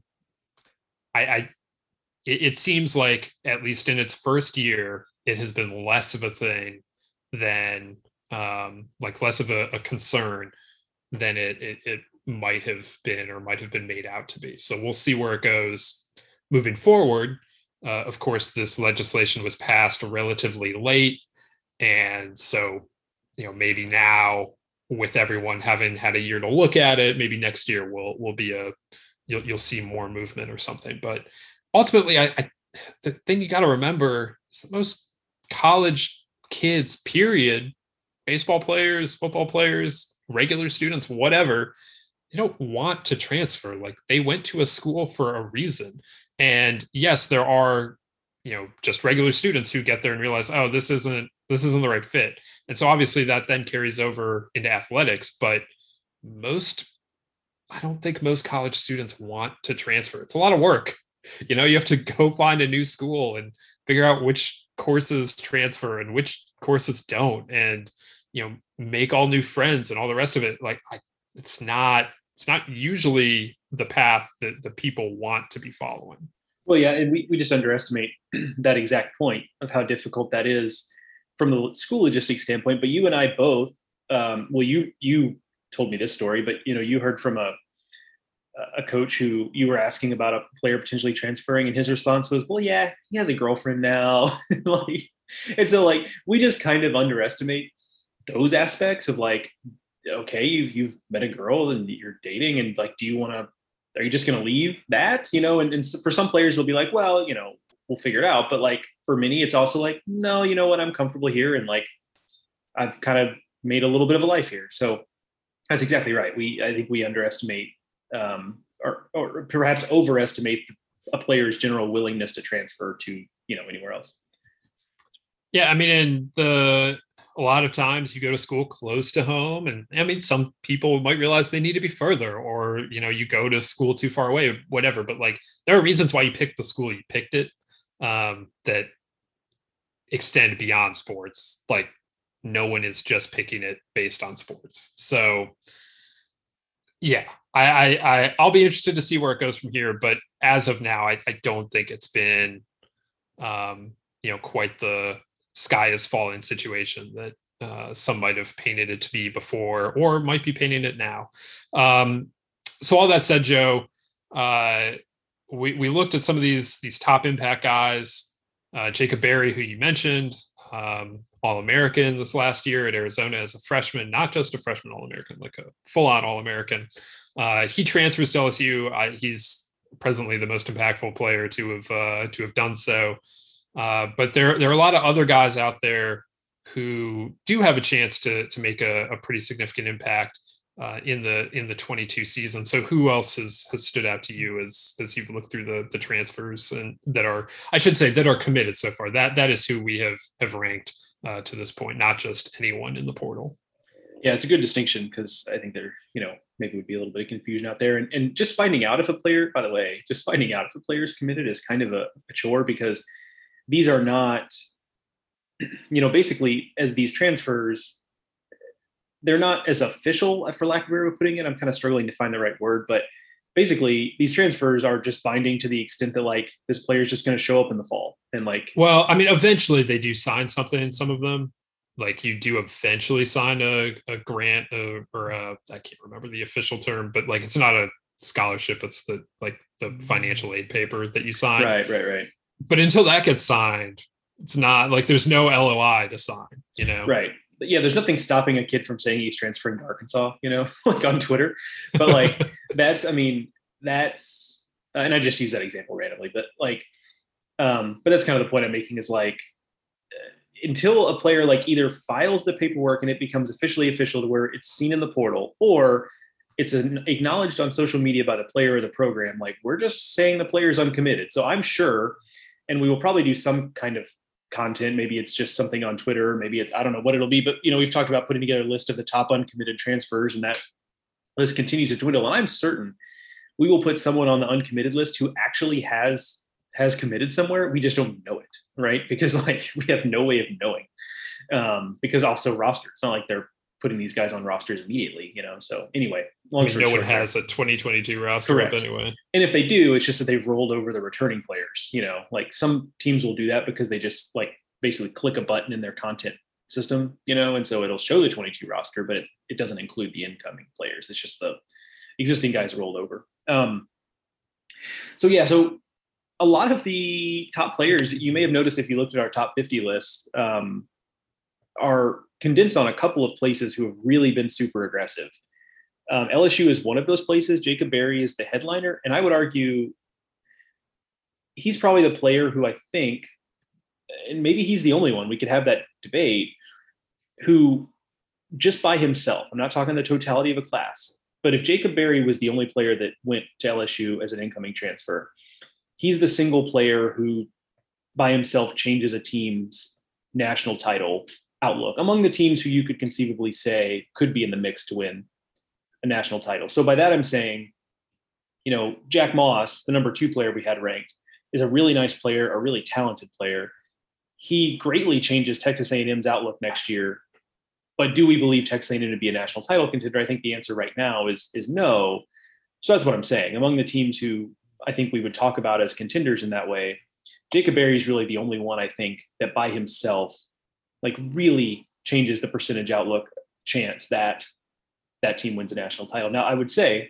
it seems like, at least in its first year, it has been less of a thing than less of a concern than it might have been or might have been made out to be. So we'll see where it goes moving forward. Of course, this legislation was passed relatively late. And so, maybe now with everyone having had a year to look at it, maybe next year will be you'll see more movement or something. But ultimately, the thing you got to remember is that most college kids, period, baseball players, football players, regular students, whatever, they don't want to transfer. Like, they went to a school for a reason. And yes, there are, just regular students who get there and realize, oh, this isn't the right fit. And so obviously that then carries over into athletics, but I don't think most college students want to transfer. It's a lot of work. You have to go find a new school and figure out which courses transfer and which courses don't, and make all new friends and all the rest of it. Like, it's not usually the path that the people want to be following. Well, yeah, and we just underestimate that exact point of how difficult that is from the school logistics standpoint. But you and I both, you told me this story, but you heard from a coach who you were asking about a player potentially transferring, and his response was, well, yeah, he has a girlfriend now. And so we just kind of underestimate those aspects of okay, you've met a girl and you're dating, and are you just going to leave that, and for some players they'll be like, well, we'll figure it out. But for many, it's also no, you know what, I'm comfortable here. And I've kind of made a little bit of a life here. So that's exactly right. I think we underestimate or perhaps overestimate a player's general willingness to transfer to, anywhere else. Yeah. I mean, a lot of times you go to school close to home, and I mean, some people might realize they need to be further, or, you go to school too far away, whatever. But there are reasons why you picked the school you picked it, that extend beyond sports. No one is just picking it based on sports. So yeah, I'll be interested to see where it goes from here. But as of now, I don't think it's been, quite the sky is falling situation that some might have painted it to be before, or might be painting it now. So all that said, Joe, we looked at some of these top impact guys. Jacob Berry, who you mentioned, All-American this last year at Arizona as a freshman, not just a freshman All-American, like a full-on All-American. He transfers to LSU. He's presently the most impactful player to have done so. But there are a lot of other guys out there who do have a chance to make a pretty significant impact in the 22 season. So who else has stood out to you as you've looked through the transfers and that are committed so far? That is who we have ranked to this point, not just anyone in the portal. Yeah, it's a good distinction, because I think there, maybe would be a little bit of confusion out there. And just finding out if a player, by the way, is committed is kind of a chore, because these are not, basically, as these transfers, they're not as official, for lack of a better way of putting it. I'm kind of struggling to find the right word, but basically these transfers are just binding to the extent that this player is just going to show up in the fall. And well, I mean, eventually they do sign something in some of them. You do eventually sign a grant or I can't remember the official term, but it's not a scholarship. It's the financial aid paper that you sign. Right. But until that gets signed, it's not there's no LOI to sign, Right. But yeah, there's nothing stopping a kid from saying he's transferring to Arkansas, on Twitter. But that's, and I just use that example randomly, but but that's kind of the point I'm making is until a player either files the paperwork and it becomes officially official to where it's seen in the portal, or it's acknowledged on social media by the player or the program, we're just saying the player is uncommitted. So I'm sure, and we will probably do some kind of content. Maybe it's just something on Twitter. Maybe I don't know what it'll be, but we've talked about putting together a list of the top uncommitted transfers, and that list continues to dwindle. And I'm certain we will put someone on the uncommitted list who actually has committed somewhere. We just don't know it, right? Because we have no way of knowing. Because also roster. It's not like they're putting these guys on rosters immediately, So anyway, long story short, no one has a 2022 roster up anyway. And if they do, it's just that they've rolled over the returning players. Some teams will do that because they just basically click a button in their content system, and so it'll show the 22 roster, but it doesn't include the incoming players. It's just the existing guys rolled over. So a lot of the top players, you may have noticed if you looked at our top 50 list, are condensed on a couple of places who have really been super aggressive. LSU is one of those places. Jacob Berry is the headliner. And I would argue he's probably the player who I think, and maybe he's the only one, we could have that debate, who just by himself, I'm not talking the totality of a class, but if Jacob Berry was the only player that went to LSU as an incoming transfer, he's the single player who by himself changes a team's national title outlook among the teams who you could conceivably say could be in the mix to win a national title. So by that, I'm saying, Jack Moss, the number 2 player we had ranked, is a really nice player, a really talented player. He greatly changes Texas A&M's outlook next year. But do we believe Texas A&M to be a national title contender? I think the answer right now is no. So that's what I'm saying. Among the teams who I think we would talk about as contenders in that way, Jacob Berry is really the only one I think that by himself, really changes the percentage outlook chance that that team wins a national title. Now, I would say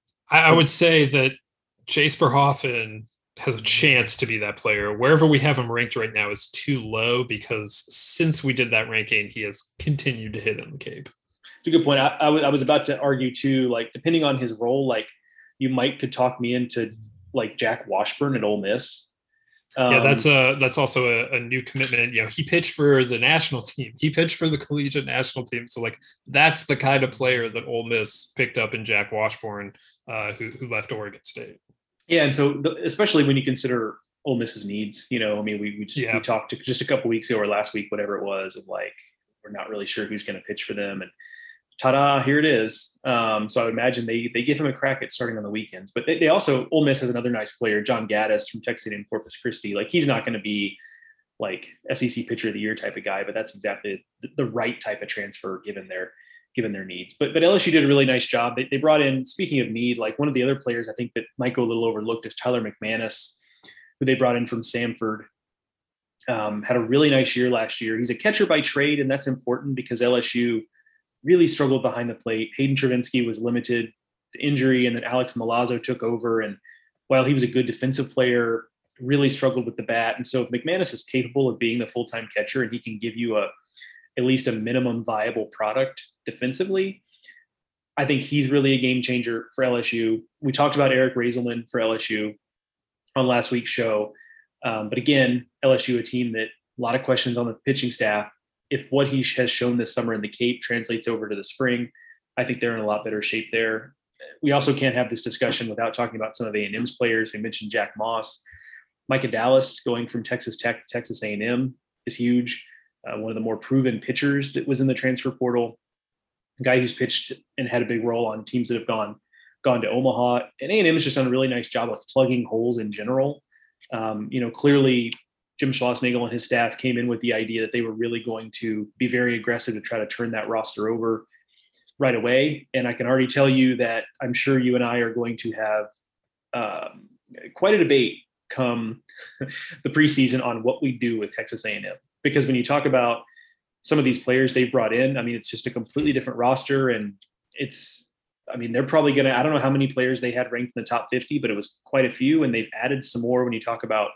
that Chase Berhoffen has a chance to be that player. Wherever we have him ranked right now is too low, because since we did that ranking, he has continued to hit in the Cape. It's a good point. I was about to argue too, depending on his role, you could talk me into Jack Washburn at Ole Miss. That's also a new commitment. He pitched for the national team. He pitched for the collegiate national team. So that's the kind of player that Ole Miss picked up in Jack Washburn, who left Oregon State. Yeah, and so especially when you consider Ole Miss's needs, we talked just a couple weeks ago or last week, whatever it was, of we're not really sure who's going to pitch for them, and ta-da, here it is. So I would imagine they give him a crack at starting on the weekends. But they also, Ole Miss has another nice player, John Gaddis from Texas A&M Corpus Christi. He's not going to be SEC Pitcher of the Year type of guy, but that's exactly the right type of transfer given their needs. But LSU did a really nice job. They brought in, speaking of need, one of the other players I think that might go a little overlooked is Tyler McManus, who they brought in from Samford. Had a really nice year last year. He's a catcher by trade, and that's important because LSU really struggled behind the plate. Hayden Travinski was limited to injury, and then Alex Milazzo took over. And while he was a good defensive player, really struggled with the bat. And so if McManus is capable of being the full-time catcher and he can give you at least a minimum viable product defensively, I think he's really a game changer for LSU. We talked about Eric Raiselman for LSU on last week's show. But again, LSU, a team that a lot of questions on the pitching staff. If what he has shown this summer in the Cape translates over to the spring, I think they're in a lot better shape there. We also can't have this discussion without talking about some of A&M's players. We mentioned Jack Moss. Micah Dallas going from Texas Tech to Texas A&M is huge. One of the more proven pitchers that was in the transfer portal, a guy who's pitched and had a big role on teams that have gone to Omaha. And A&M has just done a really nice job of plugging holes in general. Clearly Jim Schlossnagle and his staff came in with the idea that they were really going to be very aggressive to try to turn that roster over right away. And I can already tell you that I'm sure you and I are going to have quite a debate come the preseason on what we do with Texas A&M. Because when you talk about some of these players they've brought in, it's just a completely different roster. And they're probably going to, I don't know how many players they had ranked in the top 50, but it was quite a few. And they've added some more when you talk about,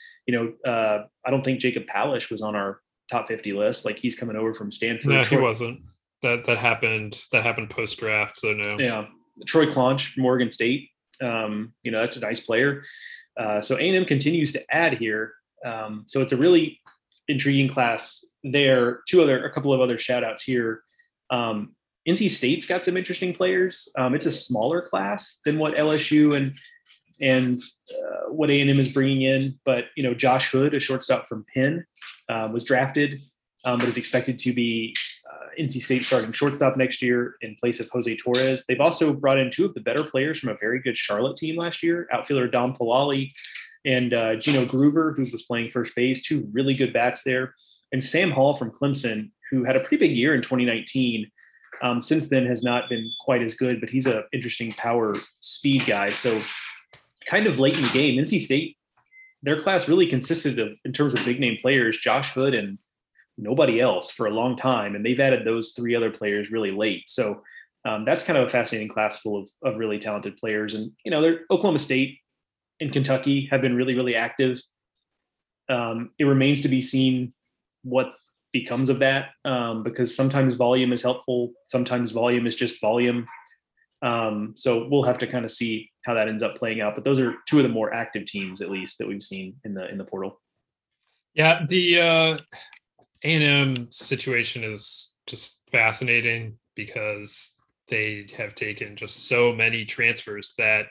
I don't think Jacob Palish was on our top 50 list. He's coming over from Stanford. No, he wasn't. That happened post draft. So no. Yeah. Troy Clonch from Oregon State. That's a nice player. So A&M continues to add here. So it's a really intriguing class there. A couple of other shout outs here. NC State's got some interesting players. It's a smaller class than what LSU and what A&M is bringing in. But, Josh Hood, a shortstop from Penn, was drafted, but is expected to be NC State starting shortstop next year in place of Jose Torres. They've also brought in two of the better players from a very good Charlotte team last year, outfielder Dom Palali and Gino Groover, who was playing first base, two really good bats there. And Sam Hall from Clemson, who had a pretty big year in 2019. Since then has not been quite as good, but he's an interesting power speed guy. So kind of late in the game, NC State, their class really consisted of, in terms of big name players, Josh Hood and nobody else for a long time. And they've added those three other players really late. So that's kind of a fascinating class full of really talented players. And, Oklahoma State and Kentucky have been really, really active. It remains to be seen what becomes of that, because sometimes volume is helpful. Sometimes volume is just volume. So we'll have to kind of see how that ends up playing out. But those are two of the more active teams, at least, that we've seen in the portal. Yeah, the A&M situation is just fascinating because they have taken just so many transfers that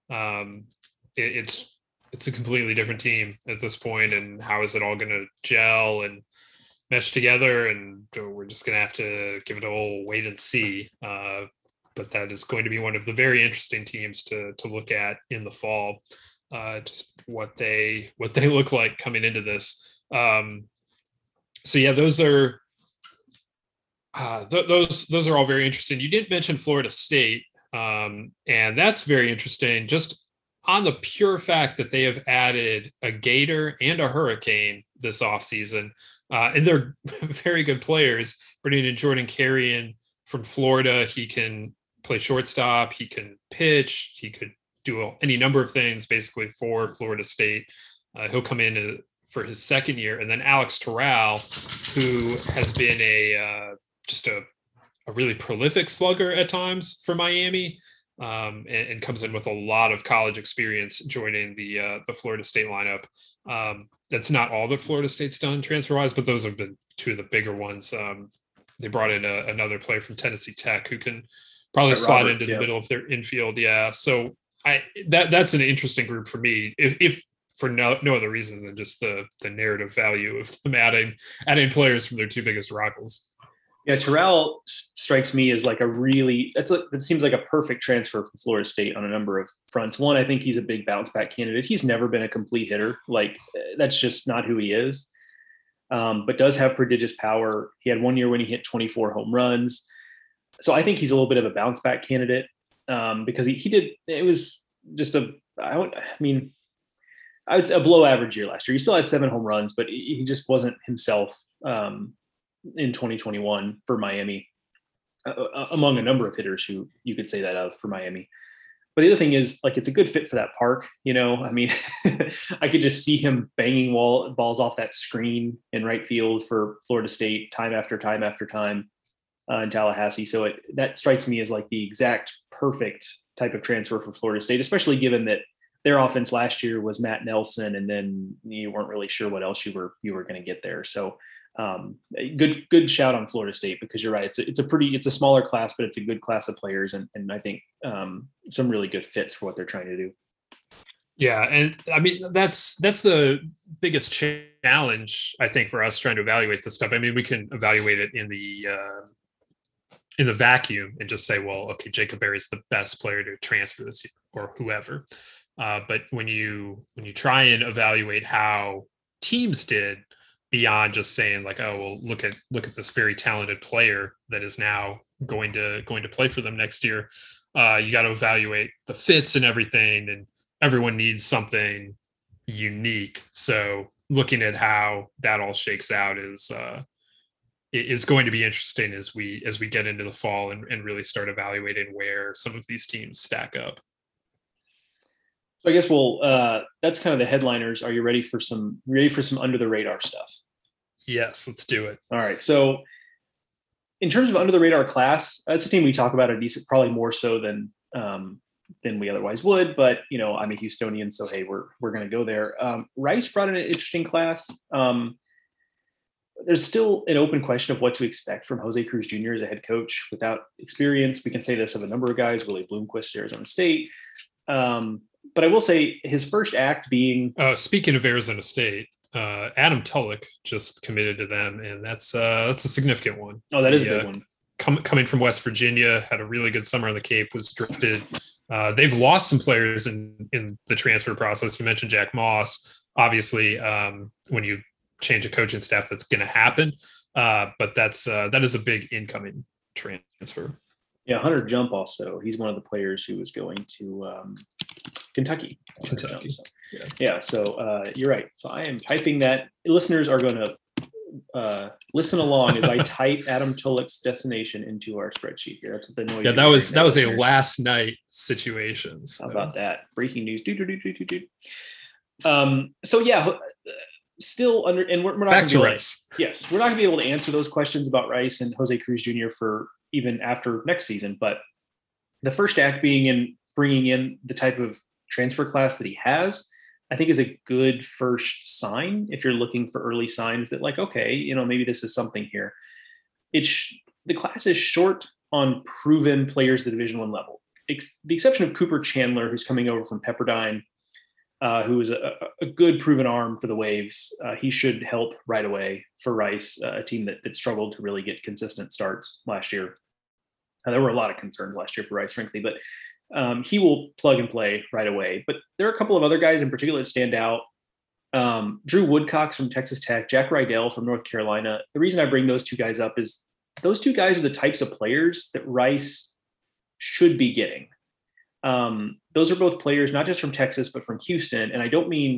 it's a completely different team at this point. And how is it all going to gel and mesh together? And we're just going to have to give it a whole wait and see. But that is going to be one of the very interesting teams to look at in the fall. Just what they look like coming into this. So yeah, those are all very interesting. You didn't mention Florida State, and that's very interesting. Just on the pure fact that they have added a Gator and a Hurricane this offseason, and they're very good players. Bringing in Jordan Carrion from Florida, he can play shortstop, he can pitch, he could do any number of things basically for Florida State. He'll come in for his second year, and then Alex Terrell, who has been just a really prolific slugger at times for Miami, and comes in with a lot of college experience, joining the Florida State lineup. That's not all that Florida State's done transfer-wise, but those have been two of the bigger ones. They brought in another player from Tennessee Tech who can probably slot into the middle of their infield. Yeah, so that's an interesting group for me. If for no other reason than just the narrative value of them adding players from their two biggest rivals. Yeah, Terrell strikes me as like it seems like a perfect transfer from Florida State on a number of fronts. One, I think he's a big bounce back candidate. He's never been a complete hitter. Like, that's just not who he is. But does have prodigious power. He had one year when he hit 24 home runs. So I think he's a little bit of a bounce back candidate, because he did. It was just a below average year last year. He still had 7 home runs, but he just wasn't himself in 2021 for Miami, among a number of hitters who you could say that of for Miami. But the other thing is, like, it's a good fit for that park. I mean, I could just see him banging balls off that screen in right field for Florida State time after time after time in Tallahassee. So that strikes me as like the exact perfect type of transfer for Florida State, especially given that their offense last year was Matt Nelson, and then you weren't really sure what else you were going to get there. So good shout on Florida State, because you're right. It's a smaller class, but it's a good class of players. And I think some really good fits for what they're trying to do. Yeah. And I mean, that's the biggest challenge, I think, for us trying to evaluate this stuff. I mean, we can evaluate it in the vacuum and just say, well, okay, Jacob Berry is the best player to transfer this year, or whoever. But when you try and evaluate how teams did, beyond just saying like, oh, well, look at this very talented player that is now going to play for them next year, you got to evaluate the fits and everything, and everyone needs something unique. So looking at how that all shakes out is going to be interesting as we get into the fall and really start evaluating where some of these teams stack up. So I guess that's kind of the headliners. Are you ready for some under the radar stuff? Yes, let's do it. All right. So in terms of under the radar class, that's a team we talk about a decent, probably more so than we otherwise would. But I'm a Houstonian, so hey, we're going to go there. Rice brought in an interesting class. There's still an open question of what to expect from Jose Cruz Jr. as a head coach without experience. We can say this of a number of guys: Willie Bloomquist, Arizona State. But I will say his first act being. Speaking of Arizona State, Adam Tulloch just committed to them, and that's a significant one. Oh, that is a big one. Coming from West Virginia, had a really good summer on the Cape, was drafted. They've lost some players in the transfer process. You mentioned Jack Moss. Obviously, when you change a coaching staff, that's going to happen. But that is a big incoming transfer. Yeah, Hunter Jump also. He's one of the players who was going to Kentucky. Jump, so. Yeah. So you're right. So I am typing that. Listeners are going to listen along as I type Adam Tulloch's destination into our spreadsheet here. That's what the noise. Yeah, that was a last night situation. So. How about that? Breaking news. So yeah, still under, and we're not back to able, Rice. Yes, we're not going to be able to answer those questions about Rice and Jose Cruz Jr. for even after next season. But the first act being in bringing in the type of transfer class that he has, I think is a good first sign. If you're looking for early signs that like, okay, maybe this is something here. The class is short on proven players at the Division I level. The exception of Cooper Chandler, who's coming over from Pepperdine, who is a good proven arm for the Waves. He should help right away for Rice, a team that struggled to really get consistent starts last year. There were a lot of concerns last year for Rice, frankly, but he will plug and play right away. But there are a couple of other guys in particular that stand out. Drew Woodcox from Texas Tech, Jack Rydell from North Carolina. The reason I bring those two guys up is those two guys are the types of players that Rice should be getting. Those are both players, not just from Texas, but from Houston. And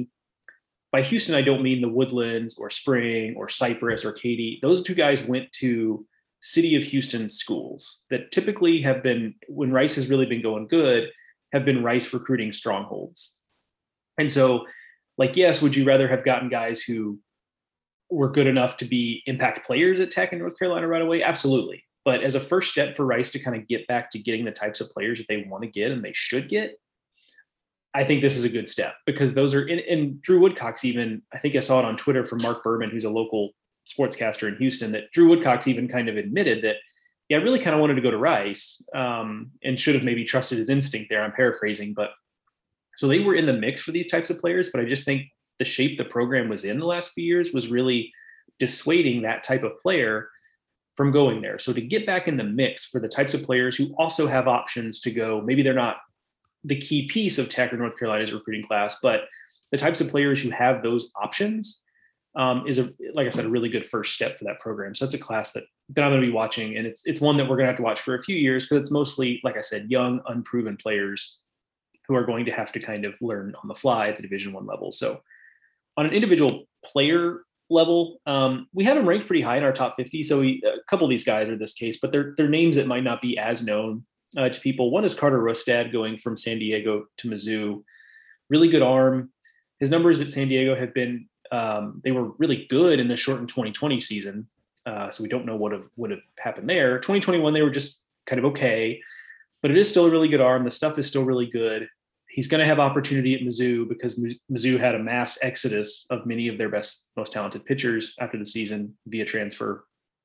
by Houston, I don't mean the Woodlands or Spring or Cypress or Katy. Those two guys went to City of Houston schools that typically have been, when Rice has really been going good, have been Rice recruiting strongholds. And so, like, yes, would you rather have gotten guys who were good enough to be impact players at Tech and North Carolina right away? Absolutely. But as a first step for Rice to kind of get back to getting the types of players that they want to get and they should get, I think this is a good step, because those are in Drew Woodcox. Even, I think I saw it on Twitter from Mark Berman, who's a local sportscaster in Houston, that Drew Woodcox even kind of admitted that, yeah, I really kind of wanted to go to Rice and should have maybe trusted his instinct there. I'm paraphrasing, but so they were in the mix for these types of players. But I just think the shape the program was in the last few years was really dissuading that type of player from going there. So to get back in the mix for the types of players who also have options to go, maybe they're not the key piece of Tech or North Carolina's recruiting class, but the types of players who have those options is, like I said, a really good first step for that program. So that's a class that I'm going to be watching, and it's one that we're going to have to watch for a few years, because it's mostly, like I said, young, unproven players who are going to have to kind of learn on the fly at the Division I level. So on an individual player level, we have them ranked pretty high in our top 50. So a couple of these guys are this case, but they're names that might not be as known to people. One is Carter Rustad, going from San Diego to Mizzou. Really good arm. His numbers at San Diego have been, they were really good in the shortened 2020 season. So we don't know what would have happened there. 2021, they were just kind of okay, but it is still a really good arm. The stuff is still really good. He's going to have opportunity at Mizzou, because Mizzou had a mass exodus of many of their best, most talented pitchers after the season via transfer.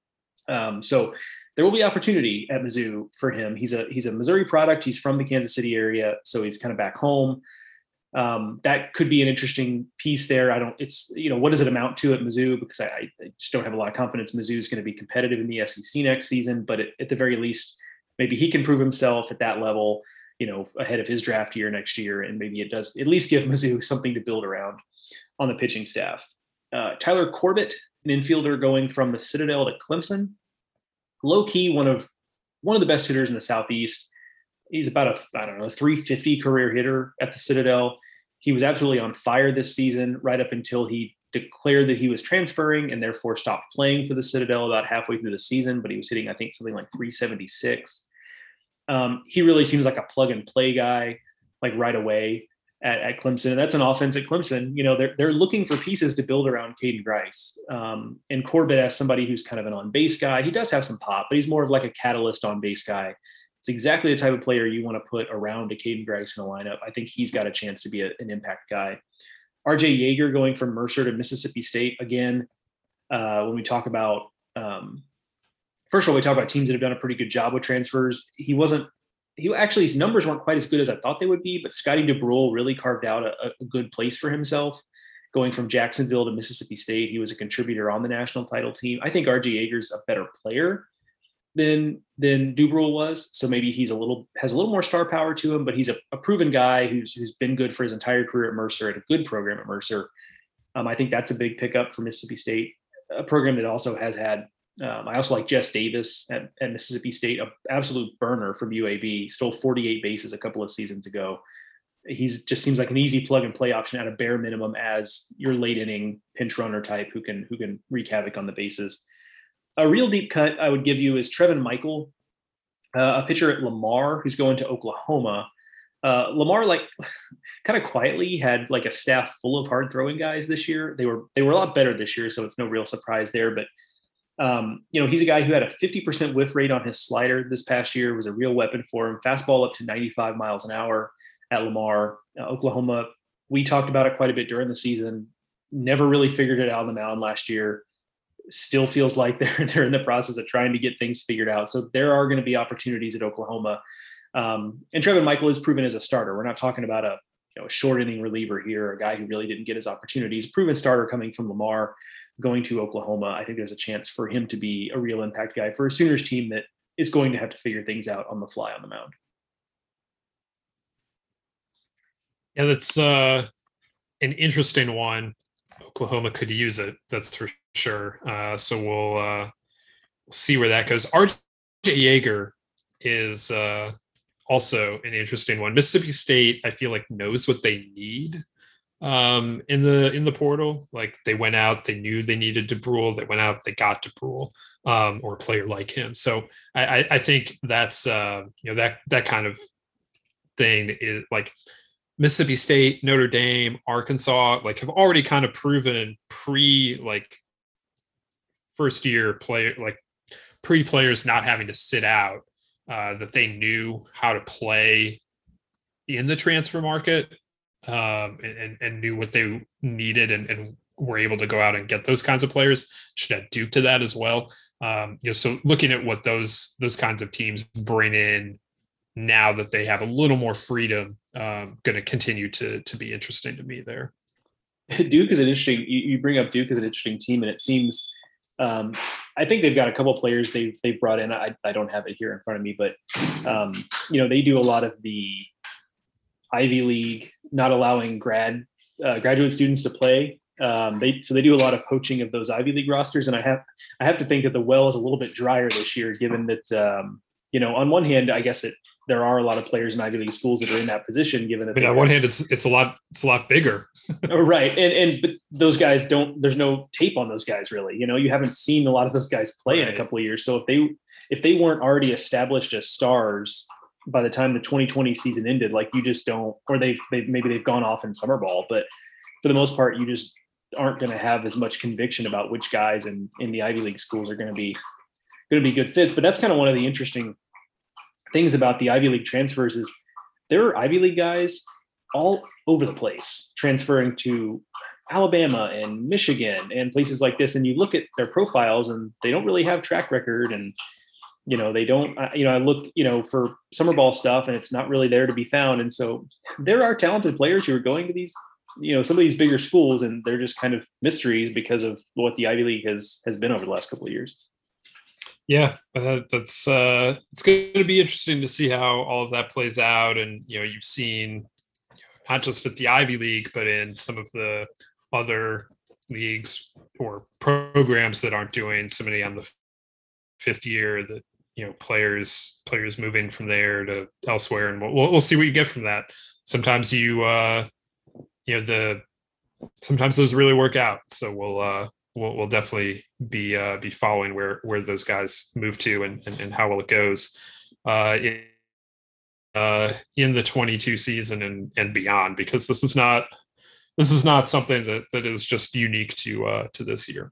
So there will be opportunity at Mizzou for him. He's a Missouri product. He's from the Kansas City area, so he's kind of back home. That could be an interesting piece there. What does it amount to at Mizzou? Because I just don't have a lot of confidence Mizzou is going to be competitive in the SEC next season, but at the very least, maybe he can prove himself at that level, ahead of his draft year next year. And maybe it does at least give Mizzou something to build around on the pitching staff. Tyler Corbett, an infielder going from the Citadel to Clemson, low key, one of the best hitters in the Southeast. He's about a 350 career hitter at the Citadel. He was absolutely on fire this season, right up until he declared that he was transferring and therefore stopped playing for the Citadel about halfway through the season. But he was hitting, I think, something like 376. He really seems like a plug and play guy, like right away at Clemson. And that's an offense at Clemson. They're looking for pieces to build around Caden Grice. And Corbett, as somebody who's kind of an on-base guy, he does have some pop, but he's more of like a catalyst on-base guy. It's exactly the type of player you want to put around a Caden Grice in a lineup. I think he's got a chance to be an impact guy. RJ Yeager going from Mercer to Mississippi State. Again, when we talk about, first of all, we talk about teams that have done a pretty good job with transfers. His numbers weren't quite as good as I thought they would be, but Scotty DeBrule really carved out a good place for himself. Going from Jacksonville to Mississippi State, he was a contributor on the national title team. I think RJ Yeager's a better player than DeBrule was. So maybe has a little more star power to him, but he's a proven guy who's been good for his entire career at Mercer, at a good program at Mercer. I think that's a big pickup for Mississippi State, a program that also has had, I also like Jess Davis at Mississippi State, an absolute burner from UAB, stole 48 bases a couple of seasons ago. He's just seems like an easy plug and play option at a bare minimum as your late inning pinch runner type who can wreak havoc on the bases. A real deep cut I would give you is Trevin Michael, a pitcher at Lamar who's going to Oklahoma. Lamar, like kind of quietly had like a staff full of hard throwing guys this year. They were a lot better this year, so it's no real surprise there. But he's a guy who had a 50% whiff rate on his slider this past year. It was a real weapon for him. Fastball up to 95 miles an hour at Lamar. Oklahoma, we talked about it quite a bit during the season. Never really figured it out on the mound last year. Still feels like they're in the process of trying to get things figured out. So there are going to be opportunities at Oklahoma. And Trevin Michael is proven as a starter. We're not talking about a short inning reliever here, a guy who really didn't get his opportunities. Proven starter coming from Lamar, going to Oklahoma. I think there's a chance for him to be a real impact guy for a Sooners team that is going to have to figure things out on the fly on the mound. Yeah, that's an interesting one. Oklahoma could use it, that's for sure. So we'll see where that goes. RJ Yeager is also an interesting one. Mississippi State, I feel like, knows what they need in the portal. Like, they went out, they knew they needed DeBrule. They went out, they got DeBrule, or a player like him. So I think that's that kind of thing is like Mississippi State, Notre Dame, Arkansas, like, have already kind of proven first year player, like pre-players not having to sit out, that they knew how to play in the transfer market, and knew what they needed, and were able to go out and get those kinds of players. Should add Duke to that as well. So looking at what those kinds of teams bring in now that they have a little more freedom, going to continue to be interesting to me there. Duke is an interesting, you bring up Duke as an interesting team, and it seems, I think they've got a couple of players they've brought in. I don't have it here in front of me, but they do a lot of the Ivy League, not allowing graduate students to play. They do a lot of poaching of those Ivy League rosters, and I have to think that the well is a little bit drier this year, given that on one hand, I guess there are a lot of players in Ivy League schools that are in that position, given that. But on one hand, it's a lot bigger. Right. But those guys there's no tape on those guys really. You haven't seen a lot of those guys play in a couple of years. So if they weren't already established as stars by the time the 2020 season ended, like, you just don't, or maybe they've gone off in summer ball, but for the most part, you just aren't going to have as much conviction about which guys in the Ivy League schools are going to be good fits. But that's kind of one of the interesting things about the Ivy League transfers is there are Ivy League guys all over the place transferring to Alabama and Michigan and places like this. And you look at their profiles and they don't really have track record, and, they don't, I look, for summer ball stuff, and it's not really there to be found. And so there are talented players who are going to these, some of these bigger schools, and they're just kind of mysteries because of what the Ivy League has been over the last couple of years. Yeah, that's it's going to be interesting to see how all of that plays out. And you've seen, not just at the Ivy League, but in some of the other leagues or programs that aren't doing so many on the fifth year, that players moving from there to elsewhere, and we'll see what you get from that. Sometimes sometimes those really work out. So we'll definitely be following where those guys move to and how well it goes in the 22 season and beyond, because this is not something that is just unique to this year.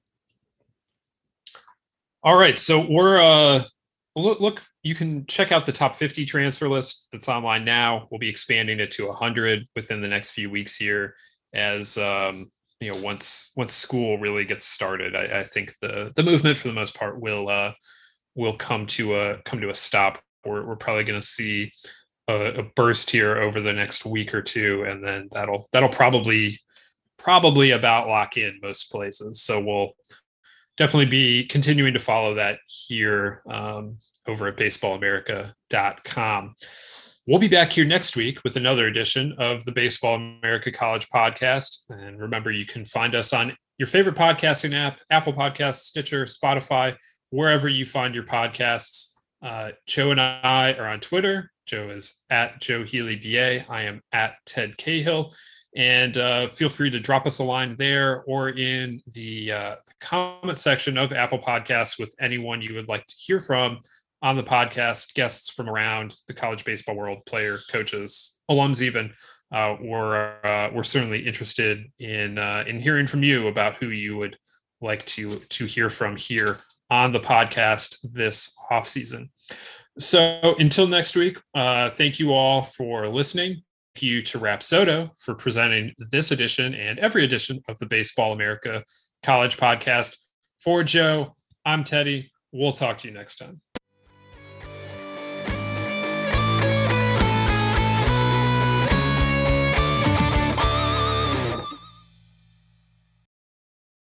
All right, so we're look, you can check out the top 50 transfer list that's online now. We'll be expanding it to 100 within the next few weeks here, as once school really gets started. I think the movement for the most part will come to a stop. We're probably going to see a burst here over the next week or two, and then that'll probably about lock in most places. So we'll definitely be continuing to follow that here over at baseballamerica.com. We'll be back here next week with another edition of the Baseball America College Podcast. And remember, you can find us on your favorite podcasting app, Apple Podcasts, Stitcher, Spotify, wherever you find your podcasts. Joe and I are on Twitter. Joe is at Joe Healy BA. I am at Ted Cahill. And feel free to drop us a line there or in the comment section of Apple Podcasts with anyone you would like to hear from on the podcast, guests from around the college baseball world, player, coaches, alums even, we're certainly interested in hearing from you about who you would like to hear from here on the podcast this off season. So until next week, thank you all for listening. Thank you to Rapsodo for presenting this edition and every edition of the Baseball America College Podcast. For Joe, I'm Teddy. We'll talk to you next time.